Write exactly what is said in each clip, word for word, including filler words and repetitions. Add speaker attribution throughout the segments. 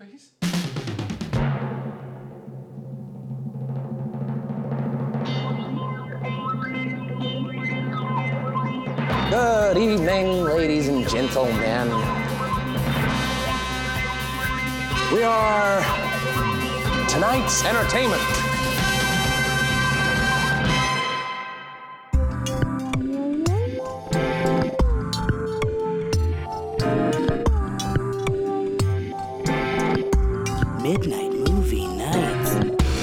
Speaker 1: face.
Speaker 2: Good evening, ladies and gentlemen. We are tonight's entertainment.
Speaker 3: Midnight Movie Nights.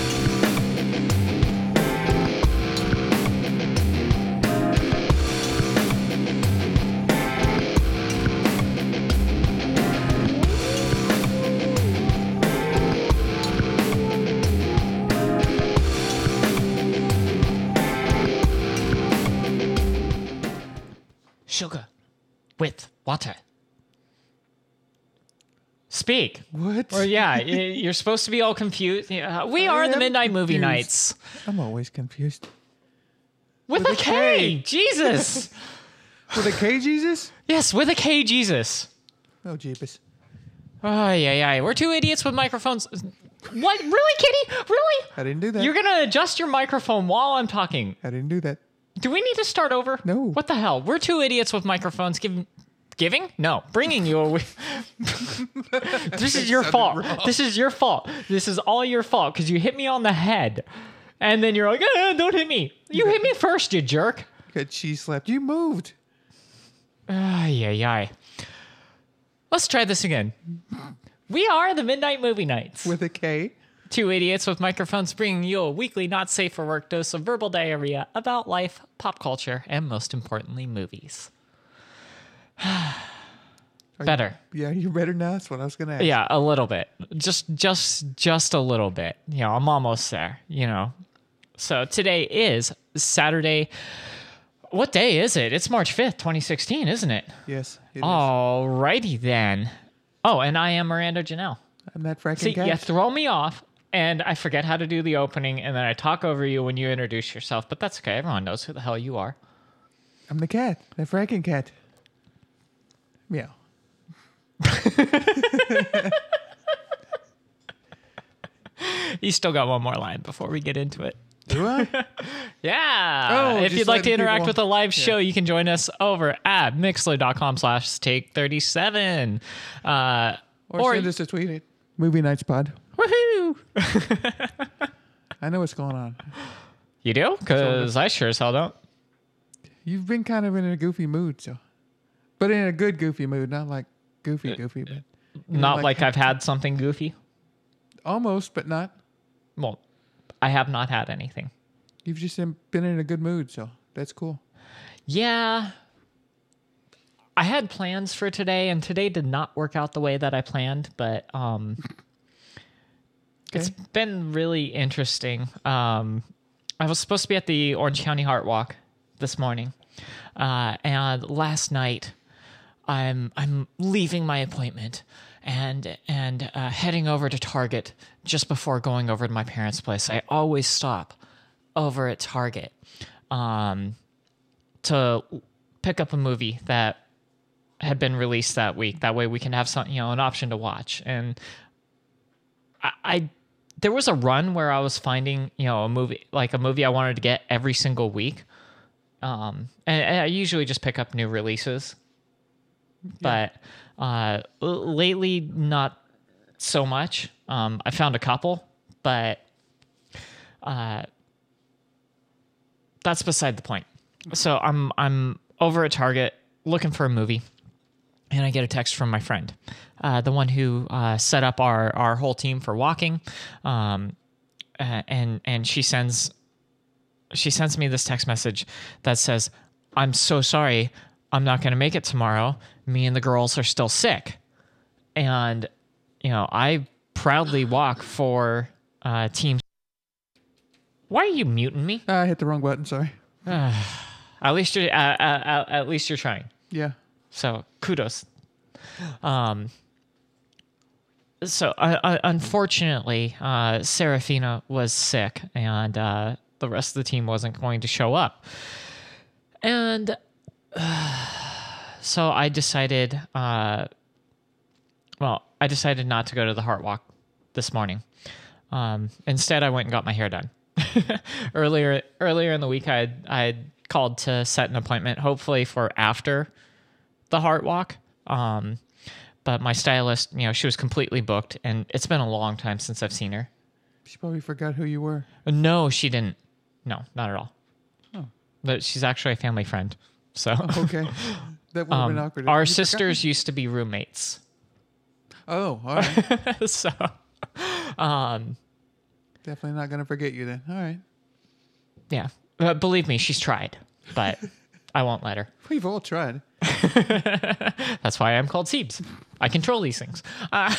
Speaker 4: Sugar with water. Speak.
Speaker 1: What?
Speaker 4: Or yeah, y- you're supposed to be all confused. Yeah, we
Speaker 1: I
Speaker 4: are the
Speaker 1: am
Speaker 4: Midnight Movie
Speaker 1: confused.
Speaker 4: Nights
Speaker 1: I'm always confused.
Speaker 4: with,
Speaker 1: With
Speaker 4: a
Speaker 1: a
Speaker 4: K.
Speaker 1: K.
Speaker 4: Jesus.
Speaker 1: With a K, Jesus?
Speaker 4: Yes, with a K. Jesus.
Speaker 1: Oh, jeepers.
Speaker 4: Oh yeah, yeah. We're two idiots with microphones. What? Really, Kitty? Really?
Speaker 1: I didn't do that.
Speaker 4: You're gonna adjust your microphone while I'm talking.
Speaker 1: I didn't do that.
Speaker 4: Do we need to start over?
Speaker 1: No.
Speaker 4: What the hell? We're two idiots with microphones. Giving, giving? No, bringing you away. This is your
Speaker 1: sounded
Speaker 4: fault.
Speaker 1: wrong.
Speaker 4: This is your fault. This is all your fault because you hit me on the head, and then you're like, ah, "Don't hit me." You hit me first, you jerk.
Speaker 1: Got cheese slapped. You moved.
Speaker 4: Ay, ay, ay. Let's try this again. We are the Midnight Movie Nights.
Speaker 1: With a K.
Speaker 4: Two idiots with microphones bringing you a weekly not safe for work dose of verbal diarrhea about life, pop culture, and most importantly, movies. Better.
Speaker 1: Yeah, you're better now. That's what I was going to ask.
Speaker 4: Yeah, a little bit. Just just just a little bit. You know, I'm almost there, you know. So today is Saturday. What day is it? It's March fifth, twenty sixteen, isn't it?
Speaker 1: Yes. It is.
Speaker 4: Alrighty then. Oh, and I am Miranda Janelle.
Speaker 1: I'm that fracking
Speaker 4: See,
Speaker 1: cat.
Speaker 4: you throw me off, and I forget how to do the opening, and then I talk over you when you introduce yourself. But that's okay. Everyone knows who the hell you are.
Speaker 1: I'm the cat. That fracking cat. Meow.
Speaker 4: You still got one more line before we get into it.
Speaker 1: Do I?
Speaker 4: Yeah.
Speaker 1: Oh,
Speaker 4: if
Speaker 1: just
Speaker 4: you'd like to
Speaker 1: letting
Speaker 4: interact
Speaker 1: people-
Speaker 4: with the live show, you can join us over at mixler.com slash take 37. Uh,
Speaker 1: Or,
Speaker 4: or
Speaker 1: send us a tweet at Movie Nights Pod.
Speaker 4: woohoo.
Speaker 1: I know what's going on.
Speaker 4: You do? Because I sure as hell don't.
Speaker 1: You've been kind of in a goofy mood, so. But in a good goofy mood, not like goofy goofy, but. you know,
Speaker 4: Not like I've had something goofy.
Speaker 1: Almost, but not.
Speaker 4: Well, I have not had anything.
Speaker 1: You've just been in a good mood, so that's cool.
Speaker 4: Yeah. I had plans for today, and today did not work out the way that I planned, but um, it's
Speaker 1: Okay.
Speaker 4: been really interesting. Um, I was supposed to be at the Orange County Heart Walk this morning, uh, and last night I'm I'm leaving my appointment and and uh, heading over to Target just before going over to my parents' place. I always stop over at Target um, to pick up a movie that had been released that week. That way we can have some, you know, an option to watch. And I, I there was a run where I was finding, you know, a movie like a movie I wanted to get every single week. Um, and, and I usually just pick up new releases, but uh, l- lately not so much. Um, I found a couple, but uh, that's beside the point. So I'm I'm over at Target looking for a movie, and I get a text from my friend, uh, the one who uh, set up our our whole team for walking, um, uh, and and she sends she sends me this text message that says, "I'm so sorry, I'm not going to make it tomorrow. Me and the girls are still sick," and you know I proudly walk for uh, team. Why are you muting me?
Speaker 1: Ah, I hit the wrong button. Sorry.
Speaker 4: At least you're uh, uh, at least you're trying.
Speaker 1: Yeah.
Speaker 4: So kudos. Um. So uh, uh, unfortunately, uh, Serafina was sick, and uh, the rest of the team wasn't going to show up. And uh, so I decided uh, well, I decided not to go to the Heart Walk this morning. Um, instead, I went and got my hair done. earlier earlier in the week, I I had called to set an appointment, hopefully for after the Heart Walk. Um, but my stylist, you know, she was completely booked, and it's been a long time since I've seen her.
Speaker 1: She probably forgot who you were.
Speaker 4: No, she didn't. No, not at all.
Speaker 1: Oh.
Speaker 4: But she's actually a family friend. So
Speaker 1: Oh, okay. That would have been
Speaker 4: um,
Speaker 1: awkward.
Speaker 4: our
Speaker 1: You forgot
Speaker 4: sisters
Speaker 1: me?
Speaker 4: used to be roommates.
Speaker 1: Oh, all right.
Speaker 4: so um,
Speaker 1: Definitely not going to forget you then. All right.
Speaker 4: yeah, uh, believe me, she's tried, but I won't let her.
Speaker 1: We've all tried.
Speaker 4: That's why I'm called Siebes. I control these things. Uh,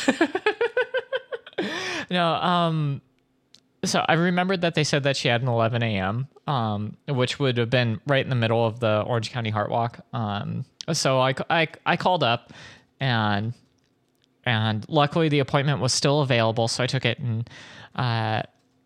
Speaker 4: no, um, so I remembered that they said that she had an eleven a.m., um, which would have been right in the middle of the Orange County Heart Walk. Um, so I, I, I called up, and and luckily the appointment was still available, so I took it, and uh,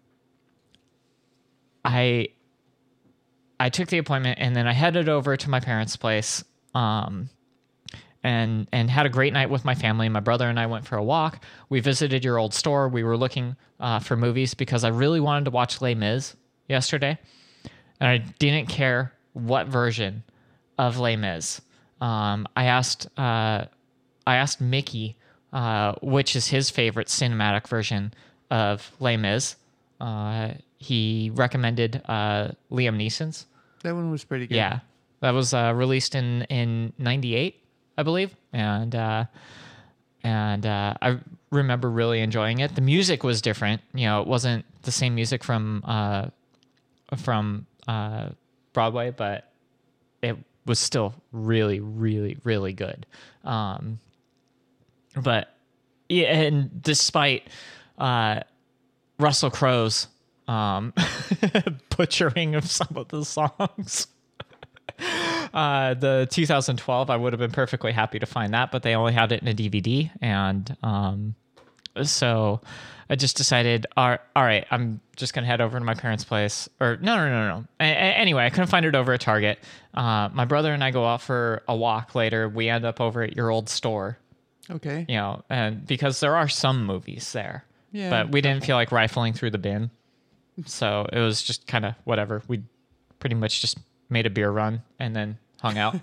Speaker 4: I I took the appointment, and then I headed over to my parents' place. Um, and and had a great night with my family. My brother and I went for a walk. We visited your old store. We were looking uh, for movies because I really wanted to watch Les Mis yesterday, and I didn't care what version of Les Mis. Um, I asked uh, I asked Mickey uh, which is his favorite cinematic version of Les Mis. Uh, he recommended uh, Liam Neeson's.
Speaker 1: That one was pretty good.
Speaker 4: Yeah, that was uh, released in in ninety-eight. I believe, and uh, and uh, I remember really enjoying it. The music was different, you know, it wasn't the same music from uh, from uh, Broadway, but it was still really, really, really good. Um, but yeah, and despite uh, Russell Crowe's um, butchering of some of the songs. Uh, the two thousand twelve, I would have been perfectly happy to find that, but they only had it in a D V D, and um, so I just decided, all all right, I'm just gonna head over to my parents' place. Or no, no, no, no. A- a- anyway, I couldn't find it over at Target. Uh, my brother and I go out for a walk later. We end up over at your old store,
Speaker 1: Okay.
Speaker 4: you know, and because there are some movies there,
Speaker 1: Yeah.
Speaker 4: but we didn't feel like rifling through the bin, so it was just kind of whatever. We pretty much just made a beer run and then hung out.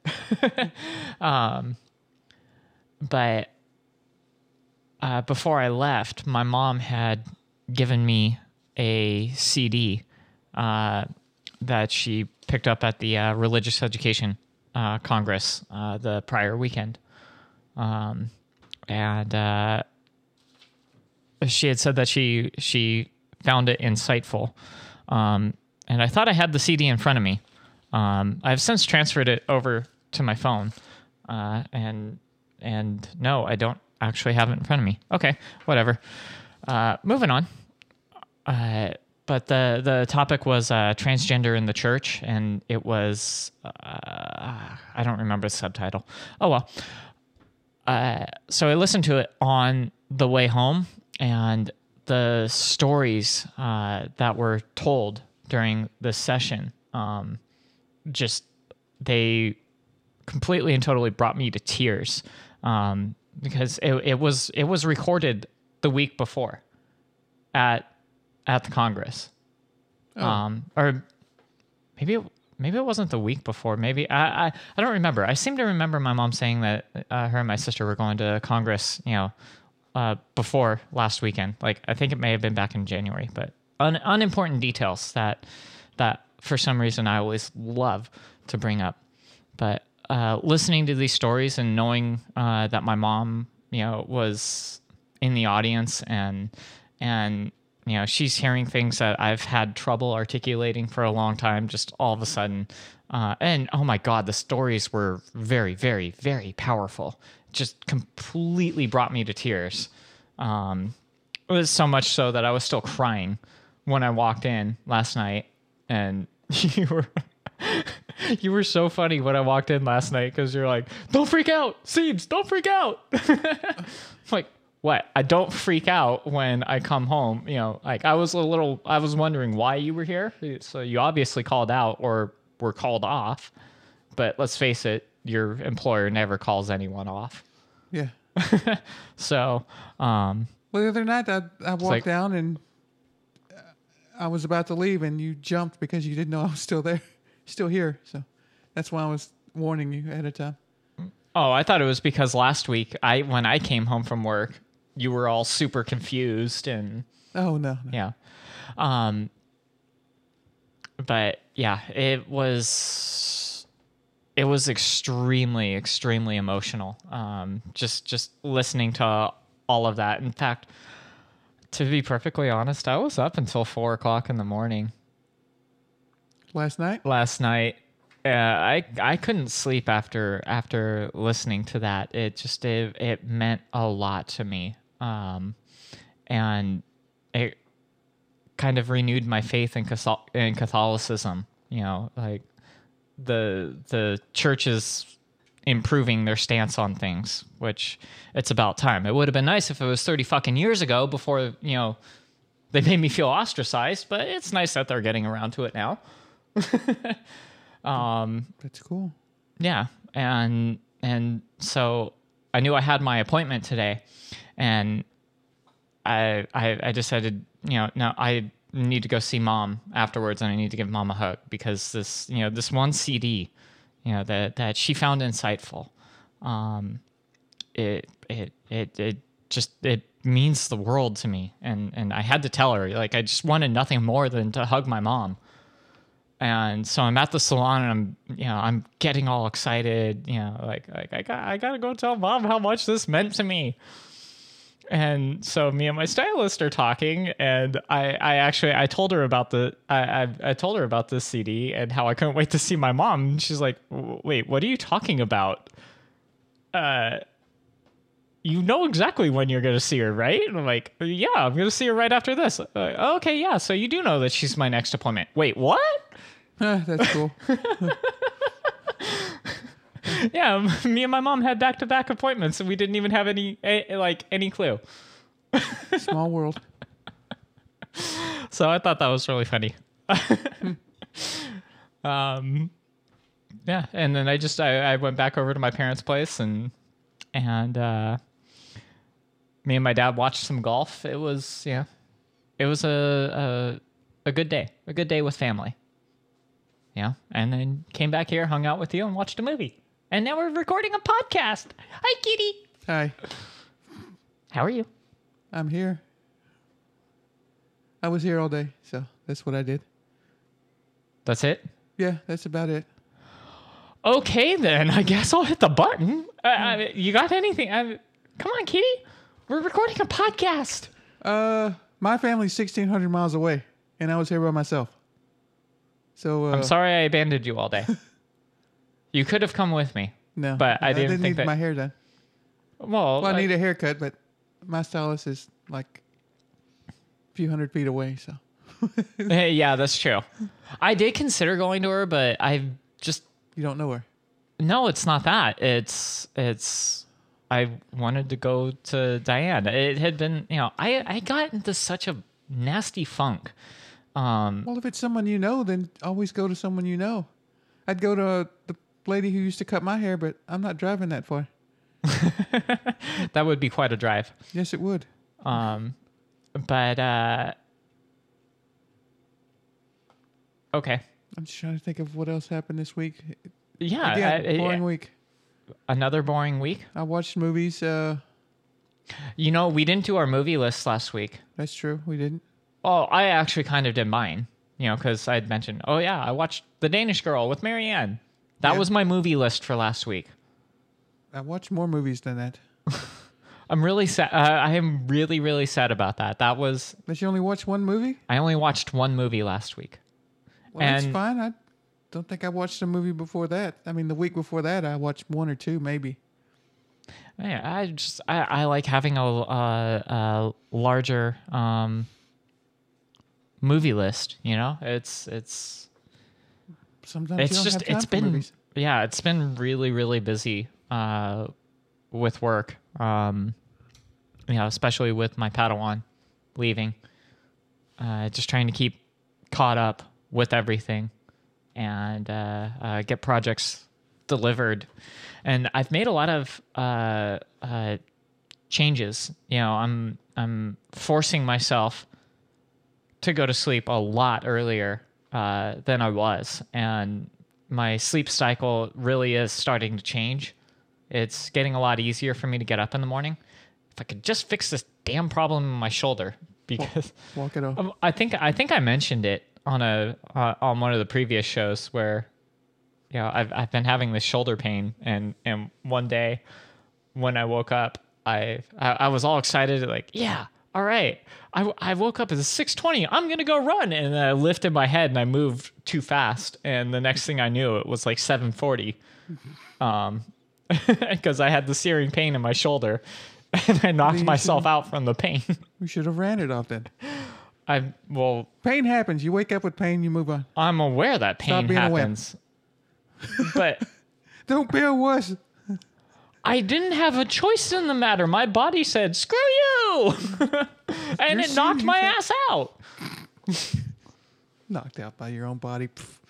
Speaker 4: um, but uh, before I left, my mom had given me a C D uh, that she picked up at the uh, Religious Education uh, Congress uh, the prior weekend. Um, and uh, she had said that she she found it insightful. Um, and I thought I had the C D in front of me. Um, I've since transferred it over to my phone, uh, and and no, I don't actually have it in front of me. Okay, whatever. Uh, moving on. Uh, but the the topic was uh, transgender in the church, and it was uh, I don't remember the subtitle. Oh well. Uh, so I listened to it on the way home, and the stories uh, that were told during this session. Um, just they completely and totally brought me to tears um, because it, it was it was recorded the week before at at the Congress,
Speaker 1: Oh.
Speaker 4: um, or maybe it, maybe it wasn't the week before. Maybe I, I I don't remember. I seem to remember my mom saying that uh, her and my sister were going to Congress, you know, uh, before last weekend. Like I think it may have been back in January, but un, unimportant details that that. For some reason, I always love to bring up. But uh, listening to these stories and knowing uh, that my mom, you know, was in the audience and and you know she's hearing things that I've had trouble articulating for a long time, just all of a sudden, uh, and oh my God, the stories were very, very, very powerful. Just completely brought me to tears. Um, it was so much so that I was still crying when I walked in last night. And you were you were so funny when I walked in last night because you're like, don't freak out, Siebes, don't freak out. I'm like, what? I don't freak out when I come home. You know, like I was a little, I was wondering why you were here. So you obviously called out or were called off. But let's face it, your employer never calls anyone off.
Speaker 1: Yeah.
Speaker 4: So, um,
Speaker 1: Well, the other night I, I walked
Speaker 4: like-
Speaker 1: down and uh, I was about to leave and you jumped because you didn't know I was still there, still here. So that's why I was warning you ahead of time.
Speaker 4: oh, I thought it was because last week I when I came home from work, you were all super confused and
Speaker 1: Oh, no. no.
Speaker 4: yeah. Um, but yeah, it was it was extremely, extremely emotional. Um, just just listening to all of that. In fact, to be perfectly honest, I was up until four o'clock in the morning
Speaker 1: Last night?
Speaker 4: last night. Uh, I I couldn't sleep after after listening to that. It just it, it meant a lot to me, um, and it kind of renewed my faith in Cathol- in Catholicism. You know, like the the church is improving their stance on things, which it's about time. It would have been nice if it was thirty fucking years ago before, you know, they made me feel ostracized, but it's nice that they're getting around to it now. um,
Speaker 1: That's cool.
Speaker 4: yeah, and and so I knew I had my appointment today, and I I, I decided, you know, no, I need to go see mom afterwards, and I need to give mom a hug because this, you know, this one C D, you know, that that she found insightful, um, it it it it just it means the world to me, and and I had to tell her, like, I just wanted nothing more than to hug my mom. And so I'm at the salon and I'm, you know, I'm getting all excited, you know, like, like I got, I gotta go tell mom how much this meant to me. And so me and my stylist are talking, and I, I actually, I told her about the, I, I, I told her about this C D and how I couldn't wait to see my mom. And she's like, wait, what are you talking about? Uh, you know exactly when you're going to see her, right? And I'm like, yeah, I'm going to see her right after this. Like, okay, yeah, so you do know that she's my next appointment. Wait, what?
Speaker 1: Ah, that's cool.
Speaker 4: Yeah, me and my mom had back-to-back appointments, and we didn't even have any, eh, like, any clue.
Speaker 1: Small world.
Speaker 4: So I thought that was really funny. um, yeah, and then I just I, I went back over to my parents' place, and and uh, me and my dad watched some golf. It was yeah, it was a a, a good day, a good day with family. Yeah, and then came back here, hung out with you, and watched a movie. And now we're recording a podcast. Hi, Kitty.
Speaker 1: Hi,
Speaker 4: How are you?
Speaker 1: I'm here. I was here all day, so that's what I did.
Speaker 4: That's it?
Speaker 1: Yeah, that's about it.
Speaker 4: Okay, then. I guess I'll hit the button. Uh, I, you got anything? I, come on, Kitty. We're recording a podcast.
Speaker 1: Uh, my family's sixteen hundred miles away, and I was here by myself. So uh,
Speaker 4: I'm sorry I abandoned you all day. You could have come with me.
Speaker 1: No,
Speaker 4: But I didn't
Speaker 1: didn't
Speaker 4: think
Speaker 1: need
Speaker 4: that-
Speaker 1: my hair done.
Speaker 4: Well,
Speaker 1: Well, I
Speaker 4: I-
Speaker 1: need a haircut, but my stylist is like a few hundred feet away. So
Speaker 4: Hey, yeah, that's true. I did consider going to her, but I just
Speaker 1: you don't know her.
Speaker 4: no, it's not that. It's it's I wanted to go to Diane. It had been, you know, I I got into such a nasty funk. Um,
Speaker 1: Well, if it's someone you know, then always go to someone you know. I'd go to the lady who used to cut my hair, but I'm not driving that far.
Speaker 4: that would be quite a drive.
Speaker 1: Yes, it would.
Speaker 4: Um, but uh, okay,
Speaker 1: I'm just trying to think of what else happened this week.
Speaker 4: yeah,
Speaker 1: Again,
Speaker 4: I-
Speaker 1: boring
Speaker 4: I-
Speaker 1: week.
Speaker 4: another boring week.
Speaker 1: I watched movies. Uh,
Speaker 4: You know, we didn't do our movie list last week.
Speaker 1: that's true. We didn't.
Speaker 4: Oh, I actually kind of did mine, you know, because I'd mentioned, oh, yeah, I watched The Danish Girl with Marianne. That
Speaker 1: Yeah.
Speaker 4: was my movie list for last week.
Speaker 1: I watched more movies than that.
Speaker 4: I'm really sad. Uh, I am really, really sad about that. That was,
Speaker 1: But you only watched one movie?
Speaker 4: I only watched one movie last week.
Speaker 1: Well, that's
Speaker 4: And-
Speaker 1: fine. I don't think I watched a movie before that. I mean, the week before that, I watched one or two, maybe.
Speaker 4: Yeah, I just, I, I like having a, a, a larger um, movie list, you know? It's, it's,
Speaker 1: Sometimes
Speaker 4: it's
Speaker 1: you don't
Speaker 4: just,
Speaker 1: have time
Speaker 4: it's
Speaker 1: for
Speaker 4: been,
Speaker 1: movies.
Speaker 4: yeah, it's been really, really busy uh, with work. Um, you know, especially with my Padawan leaving. Uh, just trying to keep caught up with everything and uh, uh, get projects delivered. And I've made a lot of uh, uh, changes. You know, I'm I'm forcing myself to go to sleep a lot earlier uh, than I was, and my sleep cycle really is starting to change. It's getting a lot easier for me to get up in the morning. If I could just fix this damn problem in my shoulder, because
Speaker 1: Walk it off.
Speaker 4: um, I think I think I mentioned it on a uh, on one of the previous shows where, you know, I've I've been having this shoulder pain, and and one day when I woke up, I I, I was all excited, like, yeah, all right, I, I woke up at six twenty, I'm gonna go run, and then I lifted my head and I moved too fast, and the next thing I knew, it was like seven forty, um, because I had the searing pain in my shoulder, and I knocked myself out from the pain.
Speaker 1: We should have ran it off then.
Speaker 4: I well,
Speaker 1: Pain happens. You wake up with pain, you move on.
Speaker 4: I'm aware that pain
Speaker 1: being a wimp.
Speaker 4: happens, but
Speaker 1: Don't be a wuss.
Speaker 4: I didn't have a choice in the matter. My body said, "Screw you," and
Speaker 1: You're
Speaker 4: it knocked
Speaker 1: saying
Speaker 4: my
Speaker 1: you
Speaker 4: ass out.
Speaker 1: Knocked out by your own body.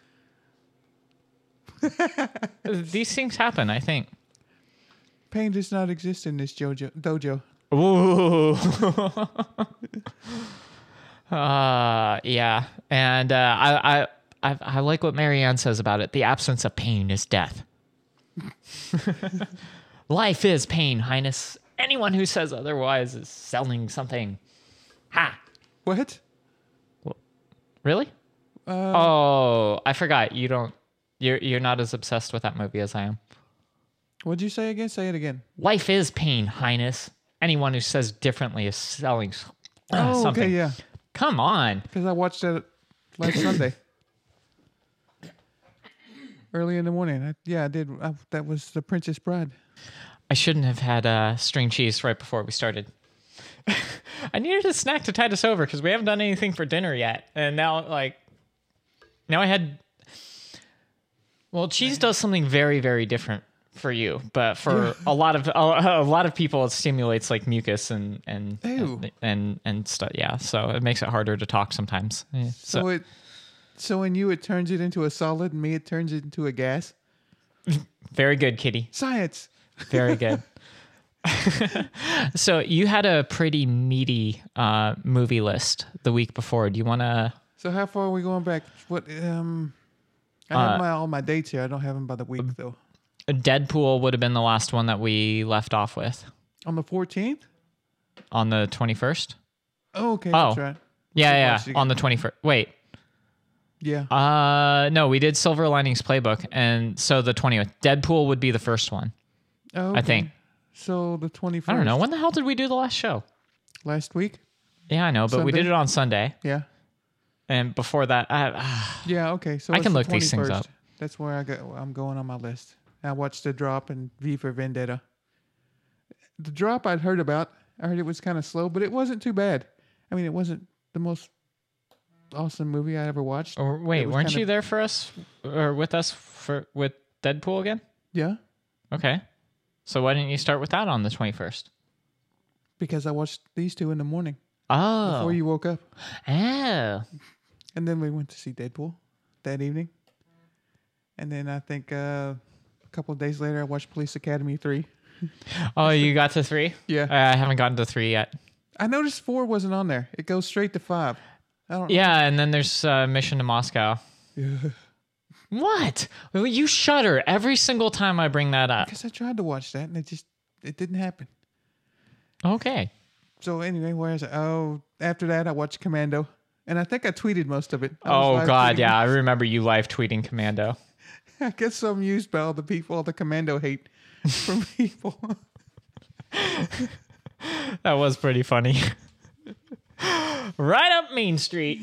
Speaker 4: These things happen, I think.
Speaker 1: Pain does not exist in this JoJo dojo.
Speaker 4: Ooh. uh, yeah, and uh, I, I, I, I like what Marianne says about it. The absence of pain is death. Life is pain, Highness. Anyone who says otherwise is selling something. Ha!
Speaker 1: What?
Speaker 4: Really?
Speaker 1: Uh,
Speaker 4: Oh, I forgot. You don't. You're you're not as obsessed with that movie as I am.
Speaker 1: What'd you say again? Say it again.
Speaker 4: Life is pain, Highness. Anyone who says differently is selling s- uh,
Speaker 1: Oh,
Speaker 4: something.
Speaker 1: okay, yeah.
Speaker 4: Come on.
Speaker 1: Because I watched that last Sunday. Early in the morning. I, yeah, I did. I, that was The Princess Bride.
Speaker 4: I shouldn't have had uh, string cheese right before we started. I needed a snack to tide us over because we haven't done anything for dinner yet, and now like now I had. Well, cheese does something very, very different for you, but for a lot of a, a lot of people, it stimulates like mucus and and
Speaker 1: Ew.
Speaker 4: and and, and stuff. Yeah, so it makes it harder to talk sometimes. Yeah,
Speaker 1: So,
Speaker 4: so
Speaker 1: it, so in you, it turns it into a solid, and me, it turns it into a gas.
Speaker 4: very good, Kitty.
Speaker 1: Science.
Speaker 4: Very good. So you had a pretty meaty uh, movie list the week before. Do you want to?
Speaker 1: So how far are we going back? What? Um, I
Speaker 4: Uh,
Speaker 1: have my all my dates here. I don't have them by the week though.
Speaker 4: Deadpool would have been the last one that we left off with
Speaker 1: On the fourteenth.
Speaker 4: on the twenty-first.
Speaker 1: Oh, okay.
Speaker 4: Oh.
Speaker 1: That's right.
Speaker 4: Yeah,
Speaker 1: Watch
Speaker 4: yeah,
Speaker 1: it again.
Speaker 4: on the twenty-first. Wait,
Speaker 1: Yeah.
Speaker 4: uh, no, we did Silver Linings Playbook, and so the twentieth. Deadpool would be the first one.
Speaker 1: oh,
Speaker 4: I think.
Speaker 1: So the twenty-first.
Speaker 4: I don't know when the hell did we do the last show?
Speaker 1: Last week.
Speaker 4: Yeah, I know, but we
Speaker 1: Sunday?
Speaker 4: did it on Sunday,
Speaker 1: Yeah.
Speaker 4: and before that, I,
Speaker 1: Yeah. Okay. So
Speaker 4: I
Speaker 1: it's
Speaker 4: can
Speaker 1: the
Speaker 4: look these things
Speaker 1: twenty-first.
Speaker 4: up.
Speaker 1: That's where I go. I'm going on my list. I watched The Drop and V for Vendetta. The Drop I'd heard about. I heard it was kind of slow, but it wasn't too bad. I mean, it wasn't the most awesome movie I ever watched.
Speaker 4: Or wait,
Speaker 1: It was
Speaker 4: weren't
Speaker 1: kind
Speaker 4: you
Speaker 1: of-
Speaker 4: there for us or with us for with Deadpool again?
Speaker 1: Yeah,
Speaker 4: Okay. So why didn't you start with that on the twenty-first?
Speaker 1: because I watched these two in the morning
Speaker 4: Oh.
Speaker 1: before you woke up,
Speaker 4: Oh.
Speaker 1: and then we went to see Deadpool that evening. And then I think uh, a couple of days later, I watched Police Academy three.
Speaker 4: Oh, you got to three?
Speaker 1: Yeah.
Speaker 4: Uh, I haven't gotten to three yet.
Speaker 1: I noticed four wasn't on there. It goes straight to five. I don't.
Speaker 4: Yeah, and then there's uh, Mission to Moscow.
Speaker 1: Yeah.
Speaker 4: What? Well, you shudder every single time I bring that up.
Speaker 1: Because I tried to watch that and it just it didn't happen.
Speaker 4: Okay.
Speaker 1: So anyway, where is it? Oh, after that I watched Commando, and I think I tweeted most of it. I was
Speaker 4: Oh
Speaker 1: live
Speaker 4: God,
Speaker 1: tweeting
Speaker 4: yeah, I remember you live tweeting Commando.
Speaker 1: it. I get so amused by all the people, all the Commando hate from people.
Speaker 4: That was pretty funny. Right up Main Street.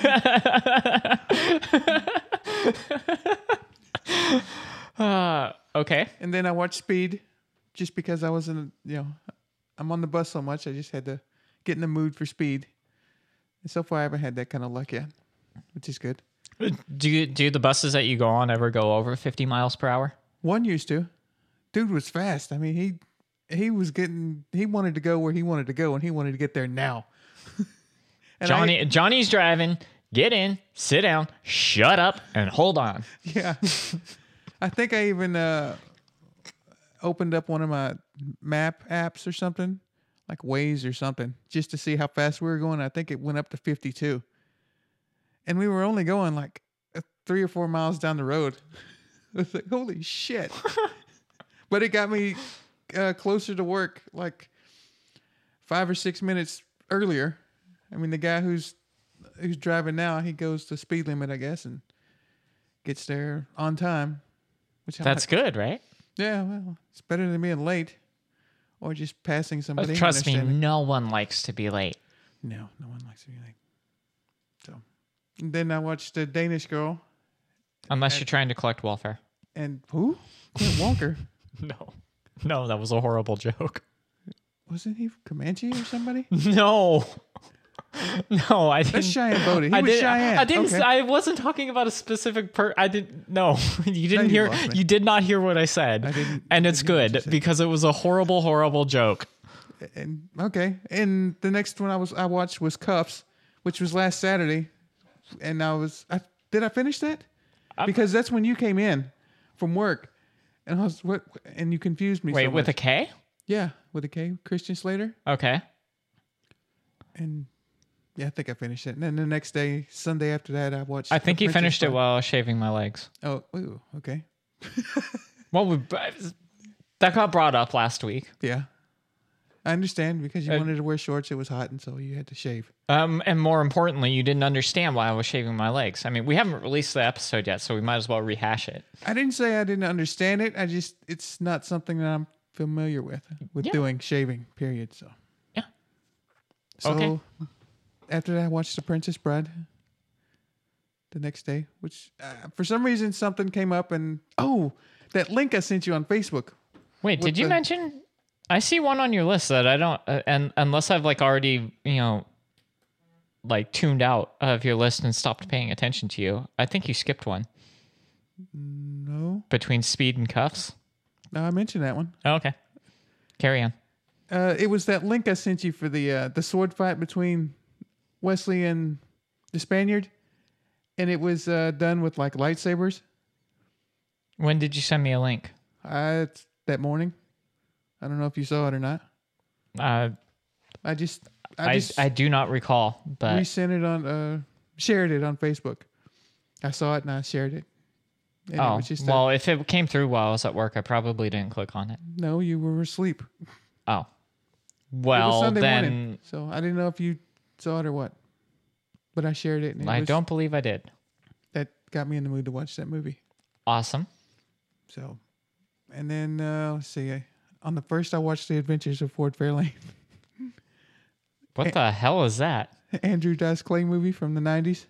Speaker 4: uh, okay.
Speaker 1: And then I watched Speed, just because I was in, you know, I'm on the bus so much. I just had to get in the mood for Speed. And so far, I haven't had that kind of luck yet, which is good.
Speaker 4: Do you, do the buses that you go on ever go over fifty miles per hour?
Speaker 1: One used to. Dude was fast. I mean, he he was getting. He wanted to go where he wanted to go, and he wanted to get there now. And
Speaker 4: Johnny
Speaker 1: I,
Speaker 4: Johnny's driving. Get in, sit down, shut up, and hold on.
Speaker 1: yeah. I think I even uh, opened up one of my map apps or something like Waze or something, just to see how fast we were going. I think it went up to fifty-two. And we were only going like uh, three or four miles down the road. I was like, holy shit. But it got me uh, closer to work like five or six minutes earlier. I mean, the guy who's who's driving now, he goes the speed limit, I guess, and gets there on time. Which I
Speaker 4: That's
Speaker 1: like.
Speaker 4: good, right?
Speaker 1: Yeah, well, it's better than being late or just passing somebody.
Speaker 4: Trust me,
Speaker 1: understanding.
Speaker 4: no one likes to be late.
Speaker 1: No, no one likes to be late. So, and then I watched the Danish Girl
Speaker 4: Unless you're trying to collect welfare.
Speaker 1: and who? Clint Walker.
Speaker 4: No. No, that was a horrible joke.
Speaker 1: Wasn't he Comanche or somebody?
Speaker 4: No. No, I didn't.
Speaker 1: That's Cheyenne Bodie. He
Speaker 4: I
Speaker 1: was
Speaker 4: didn't,
Speaker 1: Cheyenne.
Speaker 4: I didn't.
Speaker 1: Okay.
Speaker 4: I wasn't talking about a specific per. I didn't. No, you didn't
Speaker 1: you
Speaker 4: hear.
Speaker 1: lost me.
Speaker 4: You did not hear what I said.
Speaker 1: I didn't-
Speaker 4: And
Speaker 1: I
Speaker 4: it's
Speaker 1: didn't hear what you
Speaker 4: good
Speaker 1: said.
Speaker 4: because it was a horrible, horrible joke.
Speaker 1: And okay, and the next one I was I watched was Cuffs, which was last Saturday, and I was I did I finish that? Because that's when you came in from work, and I was what? And you confused me.
Speaker 4: Wait,
Speaker 1: so
Speaker 4: with a
Speaker 1: much.
Speaker 4: K?
Speaker 1: yeah, with a K, Christian Slater,
Speaker 4: Okay.
Speaker 1: and yeah, I think I finished it. And then the next day, Sunday after that, I watched.
Speaker 4: I think
Speaker 1: The
Speaker 4: you
Speaker 1: Princess
Speaker 4: finished it
Speaker 1: Bride.
Speaker 4: while I was shaving my legs.
Speaker 1: Oh, ooh, okay,
Speaker 4: Well, we, that got brought up last week.
Speaker 1: yeah, I understand because you
Speaker 4: Uh,
Speaker 1: wanted to wear shorts. It was hot, and so you had to shave.
Speaker 4: Um, and more importantly, you didn't understand why I was shaving my legs. I mean, we haven't released the episode yet, so we might as well rehash it.
Speaker 1: I didn't say I didn't understand it. I just it's not something that I'm familiar with with
Speaker 4: Yeah.
Speaker 1: doing shaving. Period. So
Speaker 4: Yeah.
Speaker 1: so
Speaker 4: Okay.
Speaker 1: after that, I watched The Princess Bride. The next day, which uh, for some reason something came up, and oh, that link I sent you on Facebook.
Speaker 4: Wait,
Speaker 1: With
Speaker 4: did you
Speaker 1: the-
Speaker 4: mention? I see one on your list that I don't, uh, and unless I've like already, you know, like tuned out of your list and stopped paying attention to you. I think you skipped one
Speaker 1: No,
Speaker 4: between Speed and Cuffs.
Speaker 1: no, I mentioned that one.
Speaker 4: Oh, okay, carry on.
Speaker 1: Uh, it was that link I sent you for the uh, the sword fight between Wesley and the Spaniard, and it was uh, done with like lightsabers.
Speaker 4: When did you send me a link?
Speaker 1: Uh, it's that morning. I don't know if you saw it or not.
Speaker 4: Uh,
Speaker 1: I just I
Speaker 4: I,
Speaker 1: just
Speaker 4: I do not recall, but
Speaker 1: resent it on uh shared it on Facebook. I saw it and I shared it. And it
Speaker 4: oh,
Speaker 1: was just a-
Speaker 4: well, if it came through while I was at work, I probably didn't click on it.
Speaker 1: no, you were asleep.
Speaker 4: Oh,
Speaker 1: It was
Speaker 4: well
Speaker 1: Sunday
Speaker 4: then
Speaker 1: morning, so I didn't know if you saw it or what. But I shared it. And it
Speaker 4: I
Speaker 1: was,
Speaker 4: don't believe I did.
Speaker 1: That got me in the mood to watch that movie.
Speaker 4: Awesome.
Speaker 1: So, and then uh, let's see. I, on the first, I watched The Adventures of Ford Fairlane,
Speaker 4: What the hell is that?
Speaker 1: Andrew Dice Clay movie from the nineties.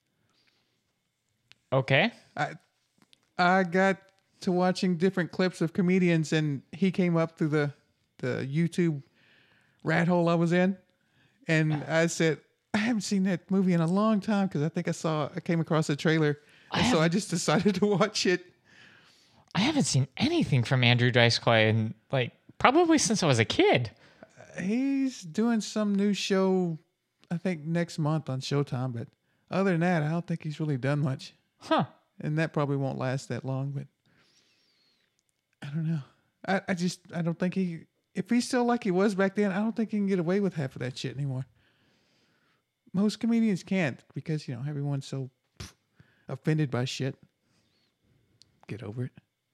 Speaker 4: Okay.
Speaker 1: I I got to watching different clips of comedians, and he came up through the the YouTube rat hole I was in, and I said I haven't seen that movie in a long time because I think I saw I came across a trailer, and so I just decided to watch it.
Speaker 4: I haven't seen anything from Andrew Dice Clay in like probably since I was a kid.
Speaker 1: He's doing some new show, I think next month on Showtime, but other than that, I don't think he's really done much,
Speaker 4: Huh.
Speaker 1: and that probably won't last that long. But I don't know. I, I just I don't think he. If he's still like he was back then, I don't think he can get away with half of that shit anymore. Most comedians can't because, you know, everyone's so pff, offended by shit. Get over it.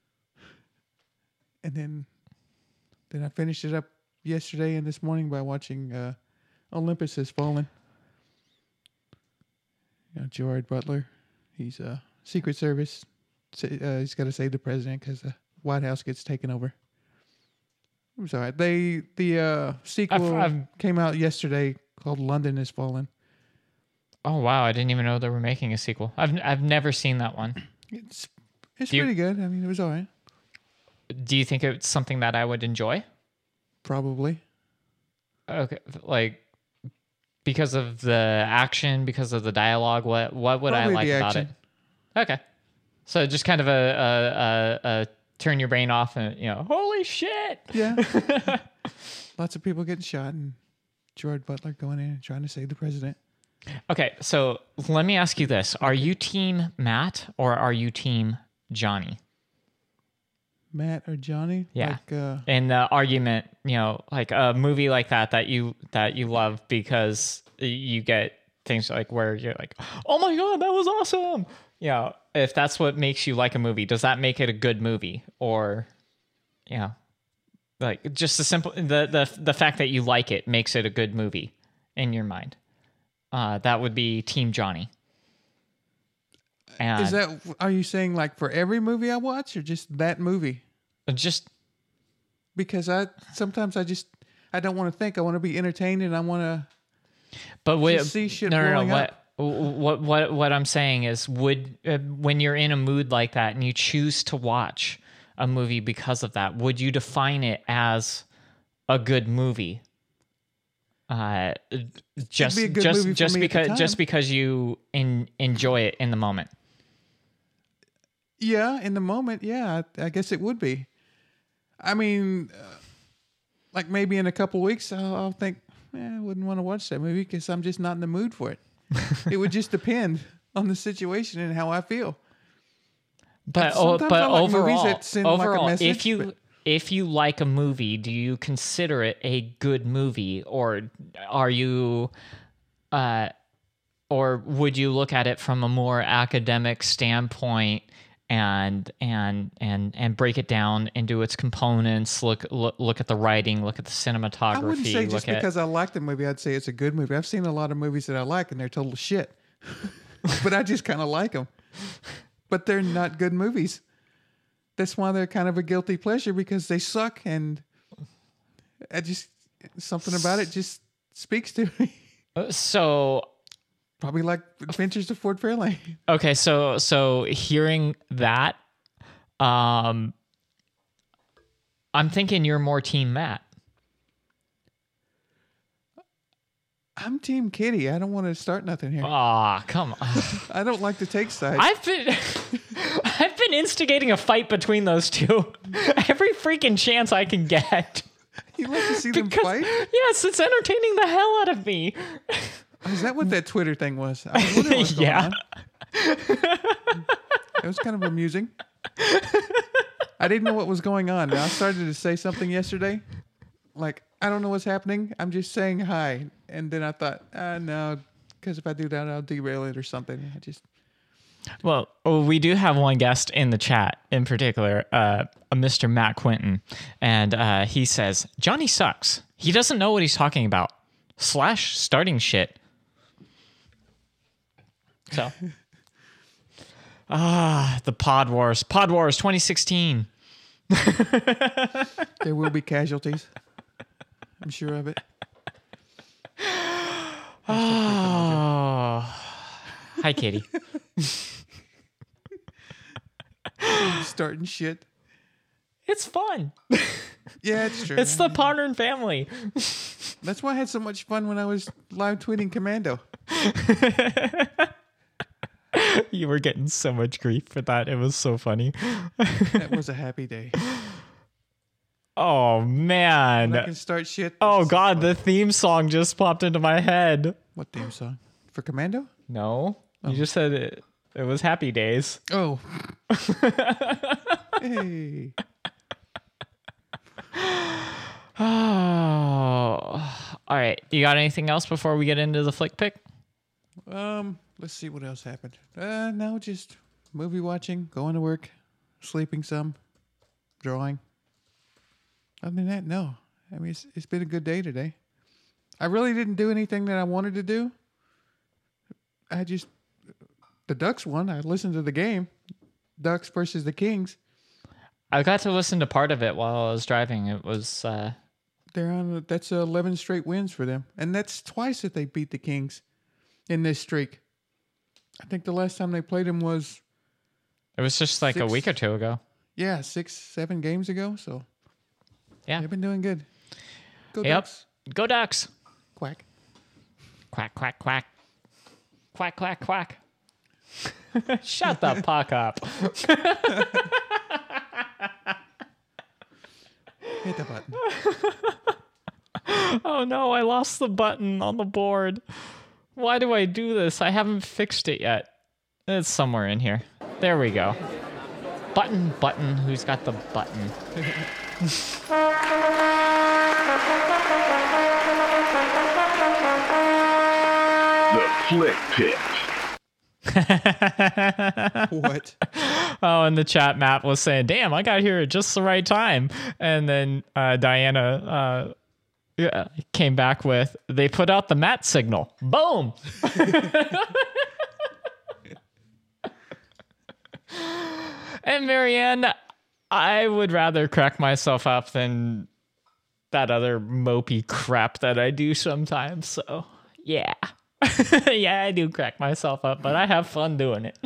Speaker 1: And then then I finished it up yesterday and this morning by watching uh, Olympus Has Fallen. You know, Gerard Butler. He's a uh, Secret Service. Sa- Uh, he's got to save the president because the White House gets taken over. I'm sorry. They the uh, sequel
Speaker 4: I've-
Speaker 1: came out yesterday called London Has Fallen.
Speaker 4: Oh wow, I didn't even know they were making a sequel. I've I've never seen that one.
Speaker 1: It's it's
Speaker 4: Do you-
Speaker 1: pretty good. I mean, it was all right.
Speaker 4: Do you think it's something that I would enjoy?
Speaker 1: Probably.
Speaker 4: Okay, like because of the action, because of the dialogue. What what would
Speaker 1: Probably
Speaker 4: I like
Speaker 1: the
Speaker 4: about
Speaker 1: action.
Speaker 4: it? Okay, so just kind of a, a, a, a turn your brain off and you know, holy shit.
Speaker 1: Yeah. Lots of people getting shot and Gerard Butler going in and trying to save the president.
Speaker 4: Okay, so let me ask you this: Are you team Matt or are you team Johnny?
Speaker 1: Matt or Johnny.
Speaker 4: Yeah.
Speaker 1: Like, uh,
Speaker 4: And the argument, you know, like a movie like that that you that you love because you get things like where you're like, oh my god, that was awesome. You know, if that's what makes you like a movie, does that make it a good movie? Or, you know, like just the simple the the the fact that you like it makes it a good movie in your mind. Uh, that would be Team Johnny. And
Speaker 1: is that? Are you saying like for every movie I watch, or just that movie?
Speaker 4: just
Speaker 1: Because I sometimes I just I don't want to think. I want to be entertained, and I want to.
Speaker 4: But wait,
Speaker 1: see shit
Speaker 4: no, no, no.
Speaker 1: blowing
Speaker 4: What,
Speaker 1: up.
Speaker 4: what, what, what I'm saying is, would uh, when you're in a mood like that and you choose to watch a movie because of that, would you define it as a good movie? Uh, just,
Speaker 1: be a good
Speaker 4: just,
Speaker 1: movie for
Speaker 4: just
Speaker 1: me at the
Speaker 4: because, just
Speaker 1: time.
Speaker 4: because you in, enjoy it in the moment.
Speaker 1: Yeah, in the moment, yeah, I, I guess it would be. I mean, uh, like maybe in a couple weeks, I'll, I'll think, eh, I wouldn't want to watch that movie because I'm just not in the mood for it. It would just depend on the situation and how I feel.
Speaker 4: But oh,
Speaker 1: Sometimes
Speaker 4: but
Speaker 1: I like movies
Speaker 4: overall,
Speaker 1: that send, like, a
Speaker 4: overall,
Speaker 1: message,
Speaker 4: if you
Speaker 1: but-
Speaker 4: if you like a movie, do you consider it a good movie, or are you, uh, or would you look at it from a more academic standpoint and and and and break it down into its components? Look look look at the writing, look at the cinematography.
Speaker 1: I wouldn't say just
Speaker 4: look at,
Speaker 1: because I like the movie, I'd say it's a good movie. I've seen a lot of movies that I like and they're total shit, but I just kind of like them. But they're not good movies. That's why they're kind of a guilty pleasure, because they suck, and I just something about it just speaks to me.
Speaker 4: so
Speaker 1: Probably like Adventures of Ford Fairlane.
Speaker 4: okay, so so hearing that, um, I'm thinking you're more Team Matt.
Speaker 1: I'm Team Kitty. I don't want to start nothing here.
Speaker 4: Ah, come on.
Speaker 1: I don't like to take sides.
Speaker 4: I've been I've been instigating a fight between those two every freaking chance I can get.
Speaker 1: You like to see them
Speaker 4: Because-
Speaker 1: fight?
Speaker 4: Yes, it's entertaining the hell out of me.
Speaker 1: Is that what that Twitter thing was? I was wondering what's going
Speaker 4: Yeah.
Speaker 1: on. It was kind of amusing. I didn't know what was going on. Now I started to say something yesterday, like, I don't know what's happening. I'm just saying hi. And then I thought, ah, no, because if I do that, I'll derail it or something. I just,
Speaker 4: Well, oh, we do have one guest in the chat in particular, uh, a Mister Matt Quinton, and uh, he says Johnny sucks. He doesn't know what he's talking about. Slash starting shit. So, ah, the Pod Wars, Pod Wars twenty sixteen.
Speaker 1: there will be casualties. I'm sure of it.
Speaker 4: Oh, hi, Katie.
Speaker 1: Starting shit.
Speaker 4: It's fun.
Speaker 1: Yeah, it's true.
Speaker 4: It's the Podern family.
Speaker 1: That's why I had so much fun when I was live tweeting Commando.
Speaker 4: You were getting so much grief for that. It was so funny.
Speaker 1: That was a happy day.
Speaker 4: Oh,
Speaker 1: I
Speaker 4: man.
Speaker 1: can start shit.
Speaker 4: Oh,
Speaker 1: It's-
Speaker 4: God. The theme song just popped into my head.
Speaker 1: What theme song? For Commando?
Speaker 4: No. You just said it. It was Happy Days.
Speaker 1: Oh. Hey.
Speaker 4: Oh. All right. You got anything else before we get into the flick pick?
Speaker 1: Um, let's see what else happened. Uh, no, just movie watching, going to work, sleeping some, drawing. Other than that, no. I mean, it's, it's been a good day today. I really didn't do anything that I wanted to do. I just, the Ducks won. I listened to the game, Ducks versus the Kings.
Speaker 4: I got to listen to part of it while I was driving. It was, uh,
Speaker 1: They're on. That's eleven straight wins for them, and that's twice that they beat the Kings in this streak. I think the last time they played them was
Speaker 4: it was just like a
Speaker 1: Six.
Speaker 4: week or two ago.
Speaker 1: yeah six, seven games ago. So
Speaker 4: Yeah.
Speaker 1: they've been doing good. Go
Speaker 4: Yep.
Speaker 1: Ducks!
Speaker 4: Go Ducks.
Speaker 1: Quack.
Speaker 4: Quack, quack, quack. Quack, quack, quack. Shut the fuck up.
Speaker 1: Hit the button.
Speaker 4: Oh no, I lost the button on the board. Why do I do this? I haven't fixed it yet. It's somewhere in here. There we go. button, button. Who's got the button?
Speaker 5: The Flick Pit.
Speaker 1: What?
Speaker 4: Oh, and the chat map was saying, "Damn, I got here at just the right time." And then uh, Diana uh, yeah, came back with, "They put out the mat signal." Boom. And Marianne, I would rather crack myself up than that other mopey crap that I do sometimes. So, yeah. Yeah, I do crack myself up, but I have fun doing it.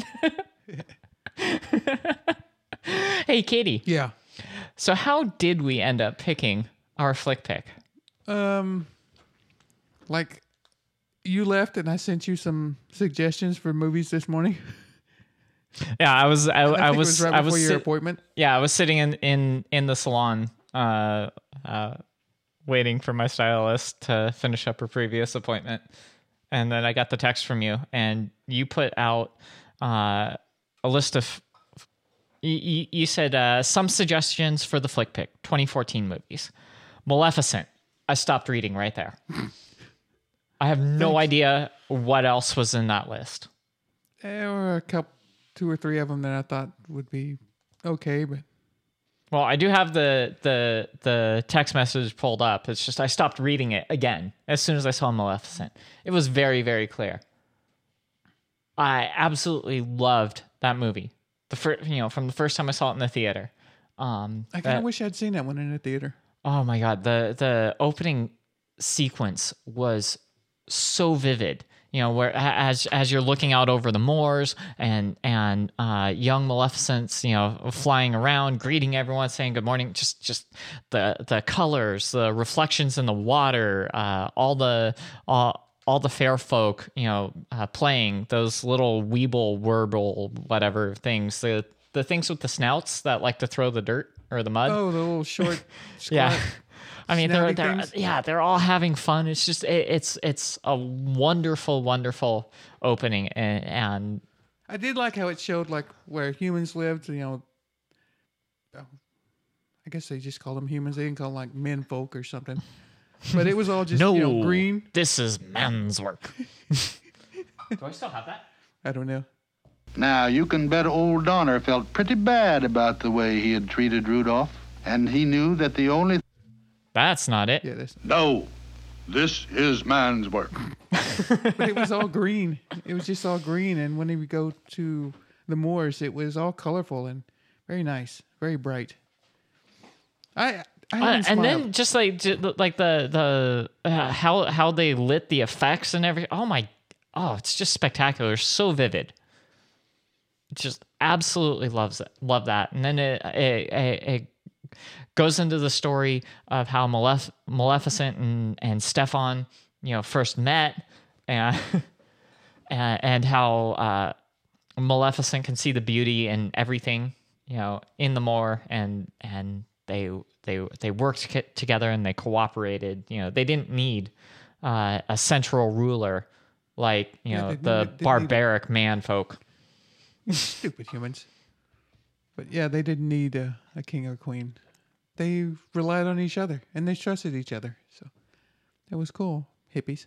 Speaker 4: Hey, Katie.
Speaker 1: Yeah.
Speaker 4: So how did we end up picking our flick pick?
Speaker 1: Um, like you left and I sent you some suggestions for movies this morning.
Speaker 4: Yeah, I was, I,
Speaker 1: I,
Speaker 4: I
Speaker 1: think it
Speaker 4: was,
Speaker 1: was right
Speaker 4: I
Speaker 1: before
Speaker 4: was,
Speaker 1: your
Speaker 4: sit-
Speaker 1: appointment.
Speaker 4: yeah, I was sitting in, in, in the salon, uh, uh, waiting for my stylist to finish up her previous appointment. And then I got the text from you, and you put out uh, a list of. You, you said uh, some suggestions for the flick pick, twenty fourteen movies. Maleficent. I stopped reading right there. I have no idea what else was in that list.
Speaker 1: There were a couple, two or three of them that I thought would be okay, but
Speaker 4: Well, I do have the the the text message pulled up. It's just I stopped reading it again as soon as I saw Maleficent. It was very, very clear. I absolutely loved that movie. The first, you know, from the first time I saw it in the theater. Um,
Speaker 1: I kind
Speaker 4: that-
Speaker 1: of wish I'd seen that one in the theater.
Speaker 4: Oh my god, the the opening sequence was so vivid. You know, where as as you're looking out over the moors and and uh, young Maleficent's, you know, flying around, greeting everyone, saying good morning. Just just the the colors, the reflections in the water, uh, all the all, all the fair folk, you know, uh, playing those little weeble, warble, whatever things. The the things with the snouts that like to throw the dirt or the mud.
Speaker 1: Oh, the little short.
Speaker 4: Yeah.
Speaker 1: squat
Speaker 4: I mean, they're,
Speaker 1: snouty
Speaker 4: they're
Speaker 1: things.
Speaker 4: yeah, they're all having fun. It's just it, it's it's a wonderful, wonderful opening, and, and
Speaker 1: I did like how it showed like where humans lived. You know, oh, I guess they just call them humans. They didn't call them like men folk or something. But it was all just
Speaker 4: no,
Speaker 1: you know green.
Speaker 4: This is man's work. Do I still have that?
Speaker 1: I don't know.
Speaker 6: Now, you can bet old Donner felt pretty bad about the way he had treated Rudolph, and he knew that the only...
Speaker 4: That's not it.
Speaker 1: Yeah, this.
Speaker 6: No, this is man's work.
Speaker 1: But it was all green. It was just all green. And when we would go to the moors, it was all colorful and very nice, very bright. I, I
Speaker 4: Uh,
Speaker 1: haven't
Speaker 4: and
Speaker 1: smiled.
Speaker 4: then just like j- like the the uh, how how they lit the effects and everything. Oh my! Oh, it's just spectacular. So vivid. Just absolutely loves it. Love that. And then it it, it, it goes into the story of how Malef- Maleficent and and Stefan, you know, first met, and and, and how uh, Maleficent can see the beauty in everything, you know, in the Moor, and and they they they worked ca- together and they cooperated. You know, they didn't need uh, a central ruler like you
Speaker 1: Yeah,
Speaker 4: know
Speaker 1: they
Speaker 4: the
Speaker 1: needed- they needed-
Speaker 4: barbaric man folk.
Speaker 1: Stupid humans. But yeah, they didn't need a, a king or queen. They relied on each other and they trusted each other. So that was cool. Hippies.